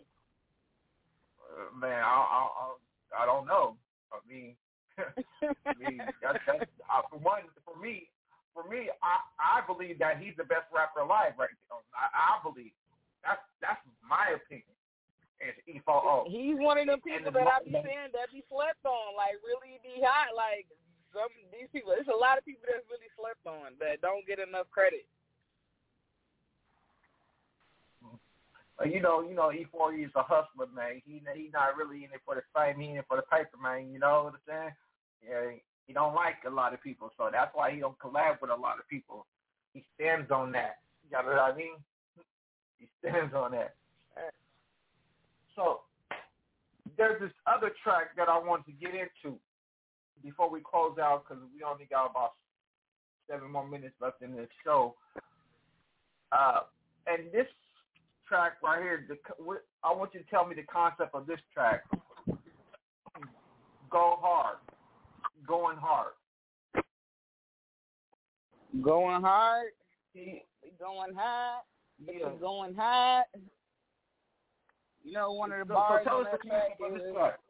uh, man, I, I I I don't know. I mean, I mean that's, that's, uh, for one, for me, for me, I I believe that he's the best rapper alive right now. I, I believe that's that's my opinion. It's E four O. He's one of them people that I be saying that be slept on, like really be hot, like. Some these people, there's a lot of people that's really slept on that don't get enough credit. Uh, you know, you know, E forty is a hustler, man. He he not really in it for the fame. He in it for the paper, man. You know what I'm saying? Yeah, he don't like a lot of people, so that's why he don't collab with a lot of people. He stands on that. You know what I mean? He stands on that. So there's this other track that I want to get into before we close out, because we only got about seven more minutes left in this show. Uh, and this track right here, the, I want you to tell me the concept of this track. Go hard. Going hard. Going hard? We going hard? Yeah. Going hard? You know, one of the so, bars so tell on us that the track concept of is, this track.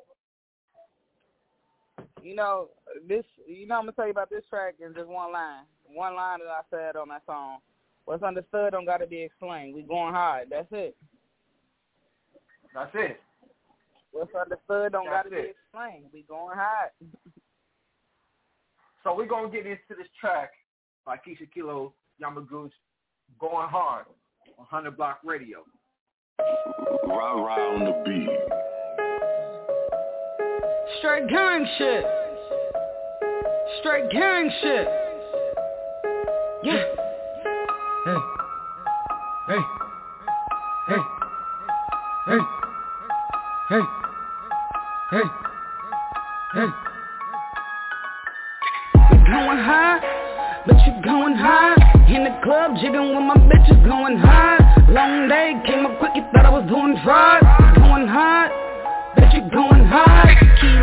you know, this, you know, I'm going to tell you about this track in just one line. One line that I said on that song. What's understood don't got to be explained. We going hard. That's it. That's it. What's understood don't got to be it. explained. We going hard. So we're going to get into this track by Keisha Kilo, Yamaguchi, Going Hard on one hundred Block Radio. Rah rah on the beat. Straight gang shit. Straight gang shit. Yeah. Hey. Hey. Hey. Hey. Hey. Hey. Hey. You going high, but you going high. In the club, jigging with my bitches going high. Long day, came up quick, you thought I was doing fraud. Going high, bet you going high.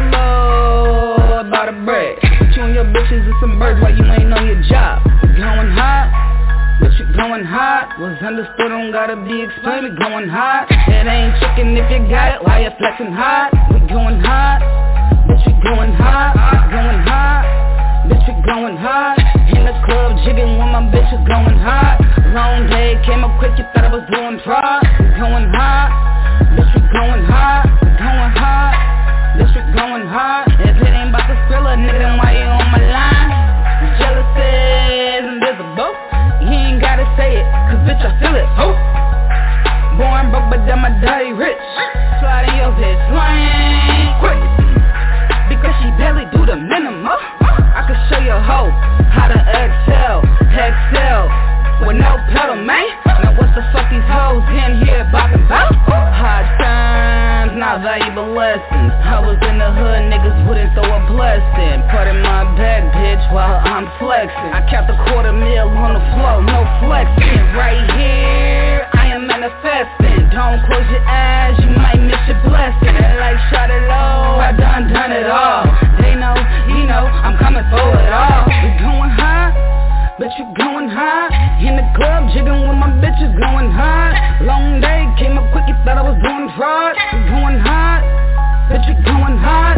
Kilo, about a bread. But you and your bitches is some birds while you ain't on your job. Going high, but you going high. Was understood, don't gotta be explained. We going high. It ain't chicken if you got it, why you flexing high? We going high, but you going high. Going high, bitch we going high. In the club, jigging with my bitches going high. Long day, came up quick, you thought I was doing fraud. Going high, bitch we going high. Going high, bitch we going high. If it ain't about the thriller, nigga, then why you on my line? Jealousy is invisible. You ain't gotta say it, cause bitch I feel it. Oh, born broke but then my daddy rich. Slide in your bitch, lane quick, because she barely do the minimum. I can show your hoe how to excel, excel with no pedal, man. Now what the fuck these hoes in here bopping about? Hard times, not valuable lessons. I was in the hood, niggas wouldn't throw a blessing. Put in my bag, bitch, while I'm flexing. I kept a quarter mil on the floor, no flexing. Right here, I am manifesting. Don't close your eyes, you might miss your blessing. Like shot it low, I done done it all. They know, you know, I'm coming for it all. We going high, but you going high. In the club, jigging with my bitches going high. Long day, came up quick, you thought I was doing fraud. We going high, but you going high.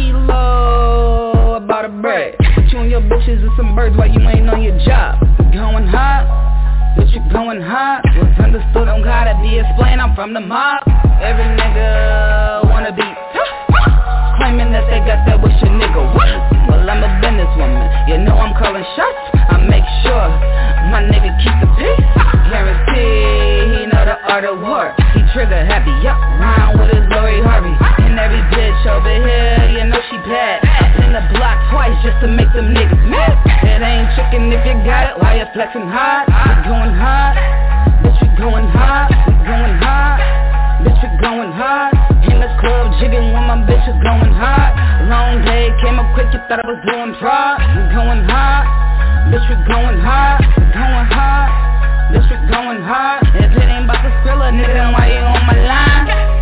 Kilo, about a bread. But you and your bitches is some birds while you ain't on your job. We going high, but you going high. What's understood don't gotta be explained. I'm from the mob. Every nigga wanna be claiming that they got that with your nigga. What? Well, I'm a businesswoman. You know I'm calling shots. I make sure my nigga keep the peace. Guarantee he know the art of war. He trigger happy, yup, round with his Lori Harvey. And every bitch over here, you know she bad. I spin the block twice just to make them niggas mad. It ain't chicken if you got it, why you flexing hard? We going hard, bitch we going hard. We going hard, bitch we going hard. In the club, jigging when my bitches going hard. Long day, came up quick, you thought I was doing fraud. We going hard, bitch we going hard. We going hard, bitch we going hard. If it ain't about the thriller, nigga, then why you on my line?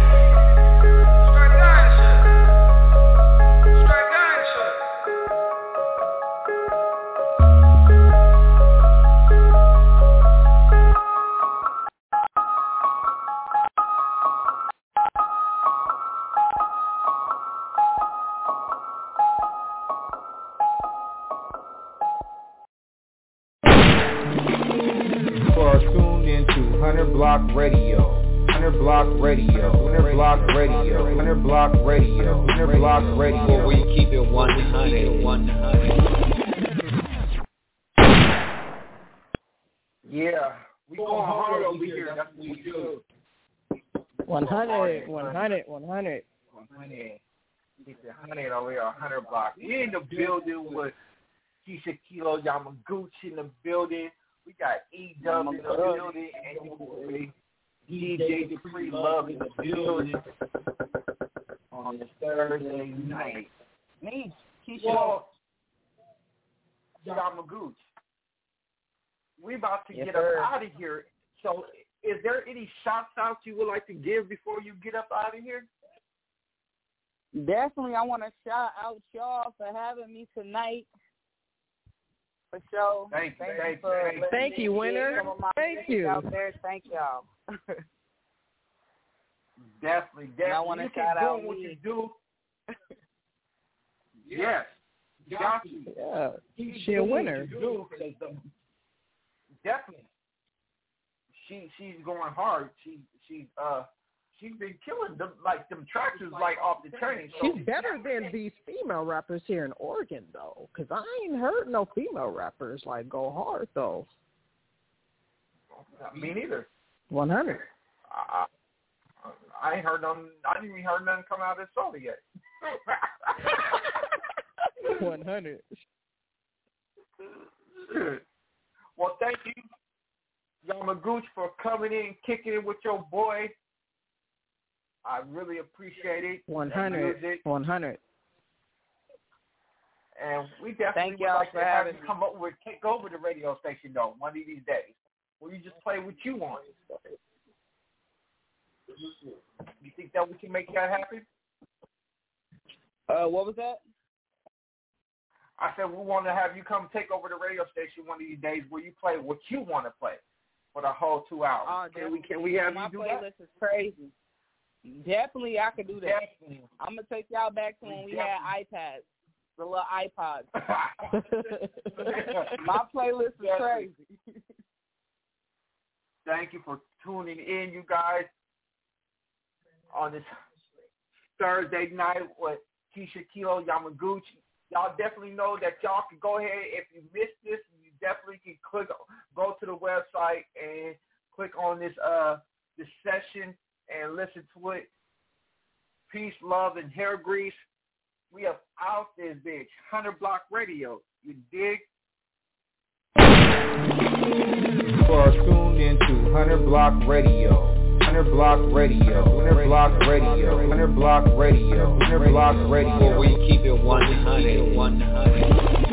one hundred Block Radio, one hundred Block Radio, one hundred Block Radio, one hundred Block Radio, one hundred Block Radio, where we keep it one hundred, one hundred. Yeah, we going hard over here. That's what we do. one hundred, one hundred, one hundred. one hundred. Get the one hundred over here, one hundred block. We in the building with Keisha Kilo, Yamaguchi in the building. We got E-Dub in the building. And D J Dupree Love in the building on this Thursday night. Me, Keisha. Well, Yamaguchi, we about to yes, get sir. up out of here. So is there any shots out you would like to give before you get up out of here? Definitely, I want to shout out y'all for having me tonight. For sure. Thank you. Thank, thank you, for thank, thank you, winner. Thank you. Out there. Thank y'all. Definitely, definitely. And I want to shout out out what me. you do. Yes. Got you. Yeah. Keep She a winner. Do, definitely. She she's going hard. She she's uh she's been killing them like them tracks is like off the chain. So. She's better than these female rappers here in Oregon though, because I ain't heard no female rappers like go hard though. Me neither. One hundred. I, I ain't heard none. I didn't even heard nothing come out of this soda yet. One hundred. Well, thank you, Yamaguchi, for coming in, kicking it with your boy. I really appreciate it. One hundred. One hundred. And we definitely Thank would y'all like for to have having you me. come up with take over the radio station though one of these days, where you just play what you want. You think that we can make that happen? Uh, what was that? I said we want to have you come take over the radio station one of these days where you play what you want to play for the whole two hours. Oh, can we can we have my you do playlist that? is crazy. Definitely, I could do that. Definitely. I'm gonna take y'all back to when we had iPads, the little iPods. My playlist is crazy. Thank you for tuning in, you guys, on this Thursday night with Keisha Kilo Yamaguchi. Y'all definitely know that y'all can go ahead. If you missed this, you definitely can click, go to the website and click on this uh this session and listen to it. Peace, love, and hair grease. We have out this bitch, one hundred Block Radio. You dig? You are tuned into one hundred Block Radio. one hundred Block Radio. one hundred Block Radio. one hundred Block Radio. one hundred Block Radio. Where we keep it one hundred. one hundred.